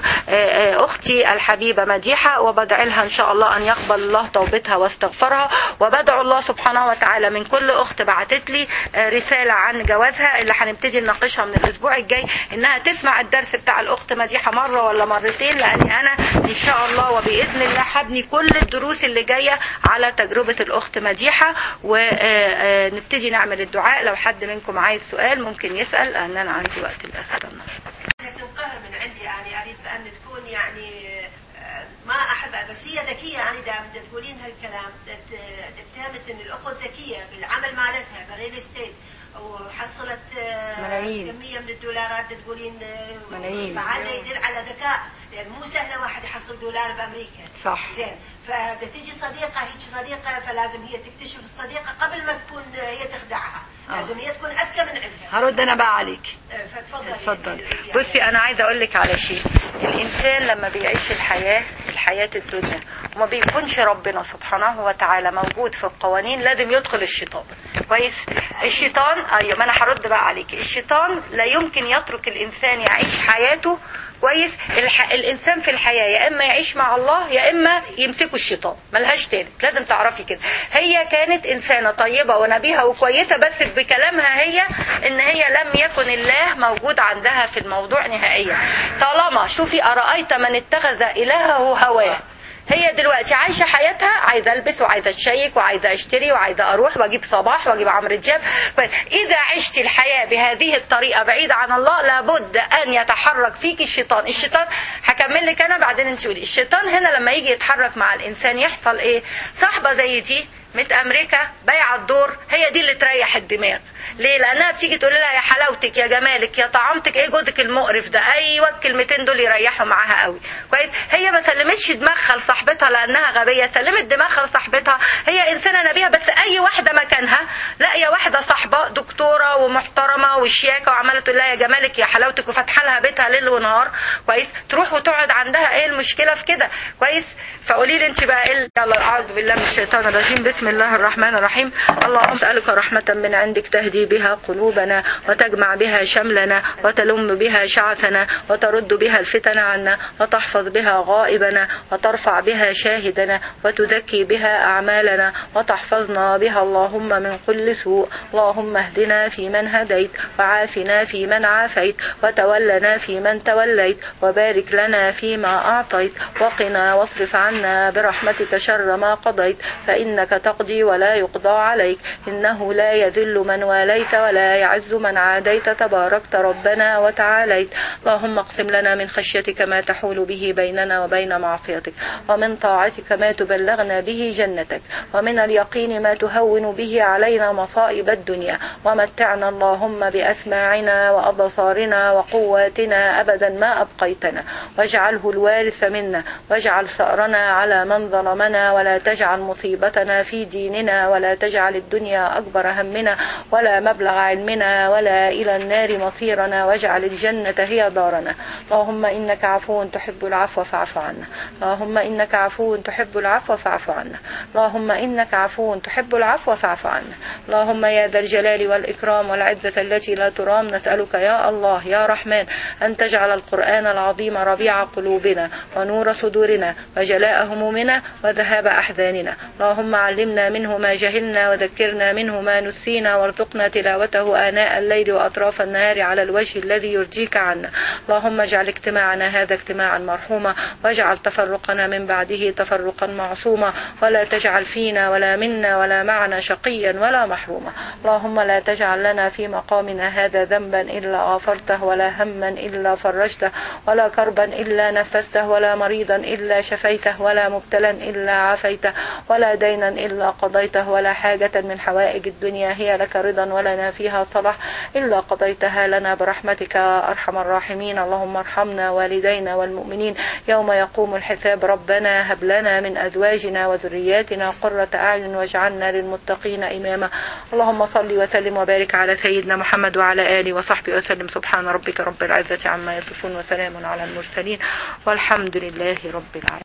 أختي الحبيبة مديحة وبدعي لها إن شاء الله أن يقبل الله توبتها واستغفرها، وبدعو الله سبحانه وتعالى من كل أخت بعتت لي رسالة عن جوازها اللي هنبتدي نناقشها من الأسبوع الجاي إنها تسمع الدرس بتاع الأخت مديحة مرة ولا مرتين، لأني أنا إن شاء الله وبإذن الله هبني كل الدروس اللي جاية على تجربة الأخت مديحة، ونبتدي نعمل الدعاء. لو حد منكم عايز سؤال ممكن يسأل، لأن أنا عندي وقت الأسئلة النهارده. تنقهر من عندي، يعني أريد أن تكون يعني ما أحبها، بس هي ذكية، يعني دائما تقولين هالكلام، اتهمت إن الأخت ذكية بالعمل مالتها بالريل استيت وحصلت ملايين كمية من الدولارات، تقولين ملايين، فهذا يدل على ذكاء، لأن مو سهلة واحد يحصل دولار بأمريكا. صح. زين، فتيجي صديقة هيك صديقة، فلازم هي تكتشف الصديقة قبل ما تكون هي تخدعها. أوه. لازم هي تكون أذكى من عندها. هرد أنا بقى عليك. فتفضل. تفضل. بصي أنا عايزة أقول لك على شيء، الإنسان لما بيعيش الحياة الحياة الدنيا وما بيكونش ربنا سبحانه وتعالى موجود في القوانين، لازم يدخل الشيطان. كويس؟ الشيطان أيوة، ما أنا هرد بقى عليك. الشيطان لا يمكن يترك الإنسان يعيش حياته كويس. الح... الانسان في الحياه يا اما يعيش مع الله يا اما يمسكه الشيطان، ملهاش تالت، لازم تعرفي كده. هي كانت انسانه طيبه ونبيهه وكويسه، بس بكلامها هي ان هي لم يكن الله موجود عندها في الموضوع نهائيا. طالما شوفي ارايت من اتخذ الهه هواه، هي دلوقتي عايشه حياتها، عايزه البس وعايزه اشيك وعايزه اشتري وعايزه اروح واجيب صباح واجيب عمرو دياب. اذا عشت الحياه بهذه الطريقه بعيد عن الله لابد ان يتحرك فيك الشيطان. الشيطان هكمل لك انا بعدين انت تقولي. الشيطان هنا لما يجي يتحرك مع الانسان يحصل ايه؟ صاحبه زي دي مت امريكا بايعه الدور، هي دي اللي تريح الدماغ. ليه؟ لانها بتيجي تقول لها يا حلاوتك يا جمالك يا طعامتك، ايه جوزك المقرف ده، ايوه الكلمتين دول يريحوا معاها قوي. كويس؟ هي ما سلمتش دماغها لصاحبتها لانها غبيه، سلمت دماغها لصاحبتها، هي انسانه نبيهه. بس اي واحده مكانها لاقيه واحده صاحبه دكتوره ومحترمه وشياكه وعماله تقول لها يا جمالك يا حلاوتك وفاتحه لها بيتها ليل ونهار، كويس؟ تروح وتقعد عندها، ايه المشكله في كده؟ كويس؟ فقولي لي انت بقى ايه؟ يلا اعوذ بالله من الشيطان الرجيم، بسم بسم الله الرحمن الرحيم. اللهم اسألك رحمة من عندك تهدي بها قلوبنا وتجمع بها شملنا وتلم بها شعثنا وترد بها الفتن عنا وتحفظ بها غائبنا وترفع بها شاهدنا وتزكي بها أعمالنا وتحفظنا بها اللهم من كل سوء. اللهم اهدنا فيمن هديت وعافنا فيمن عافيت وتولنا فيمن توليت وبارك لنا فيما أعطيت وقنا واصرف عنا برحمتك شر ما قضيت فإنك تقضي ولا يقضى عليك إنه لا يذل من واليت ولا يعز من عاديت تباركت ربنا وتعاليت. اللهم اقسم لنا من خشيتك ما تحول به بيننا وبين معصيتك ومن طاعتك ما تبلغنا به جنتك ومن اليقين ما تهون به علينا مصائب الدنيا ومتعنا اللهم بأسماعنا وأبصارنا وقواتنا أبدا ما أبقيتنا واجعله الوارث منا واجعل ثأرنا على من ظلمنا ولا تجعل مصيبتنا في ديننا ولا تجعل الدنيا أكبر همنا ولا مبلغ علمنا ولا إلى النار مصيرنا واجعل الجنة هي دارنا. اللهم إنك عفو تحب العفو فاعف عنا. اللهم إنك عفو تحب العفو فاعف عنا. اللهم إنك عفو تحب العفو فاعف عنا. اللهم يا ذا الجلال والإكرام والعزة التي لا ترام نسألك يا الله يا رحمن أن تجعل القرآن العظيم ربيع قلوبنا ونور صدورنا وجلاء همومنا وذهاب أحزاننا. اللهم علمنا منه ما جهلنا وذكرنا منه ما نسينا وارزقنا تلاوته آناء الليل وأطراف النهار على الوجه الذي يرضيك عنا. اللهم اجعل اجتماعنا هذا اجتماعا مرحوما واجعل تفرقنا من بعده تفرقا معصوما ولا تجعل فينا ولا منا ولا معنا شقيا ولا محروما. اللهم لا تجعل لنا في مقامنا هذا ذنبا إلا غفرته ولا هما إلا فرجته ولا كربا إلا نفسته ولا مريضا إلا شفيته ولا مبتلا إلا عافيته ولا دينا إلا قضيته ولا حاجة من حوائج الدنيا هي لك رضا ولنا فيها صلاح إلا قضيتها لنا برحمتك أرحم الراحمين. اللهم ارحمنا والدينا والمؤمنين يوم يقوم الحساب. ربنا هب لنا من أزواجنا وذرياتنا قرة أعين واجعلنا للمتقين إماما. اللهم صل وسلم وبارك على سيدنا محمد وعلى آله وصحبه وسلم. سبحان ربك رب العزة عما يصفون وسلام على المرسلين والحمد لله رب العالمين.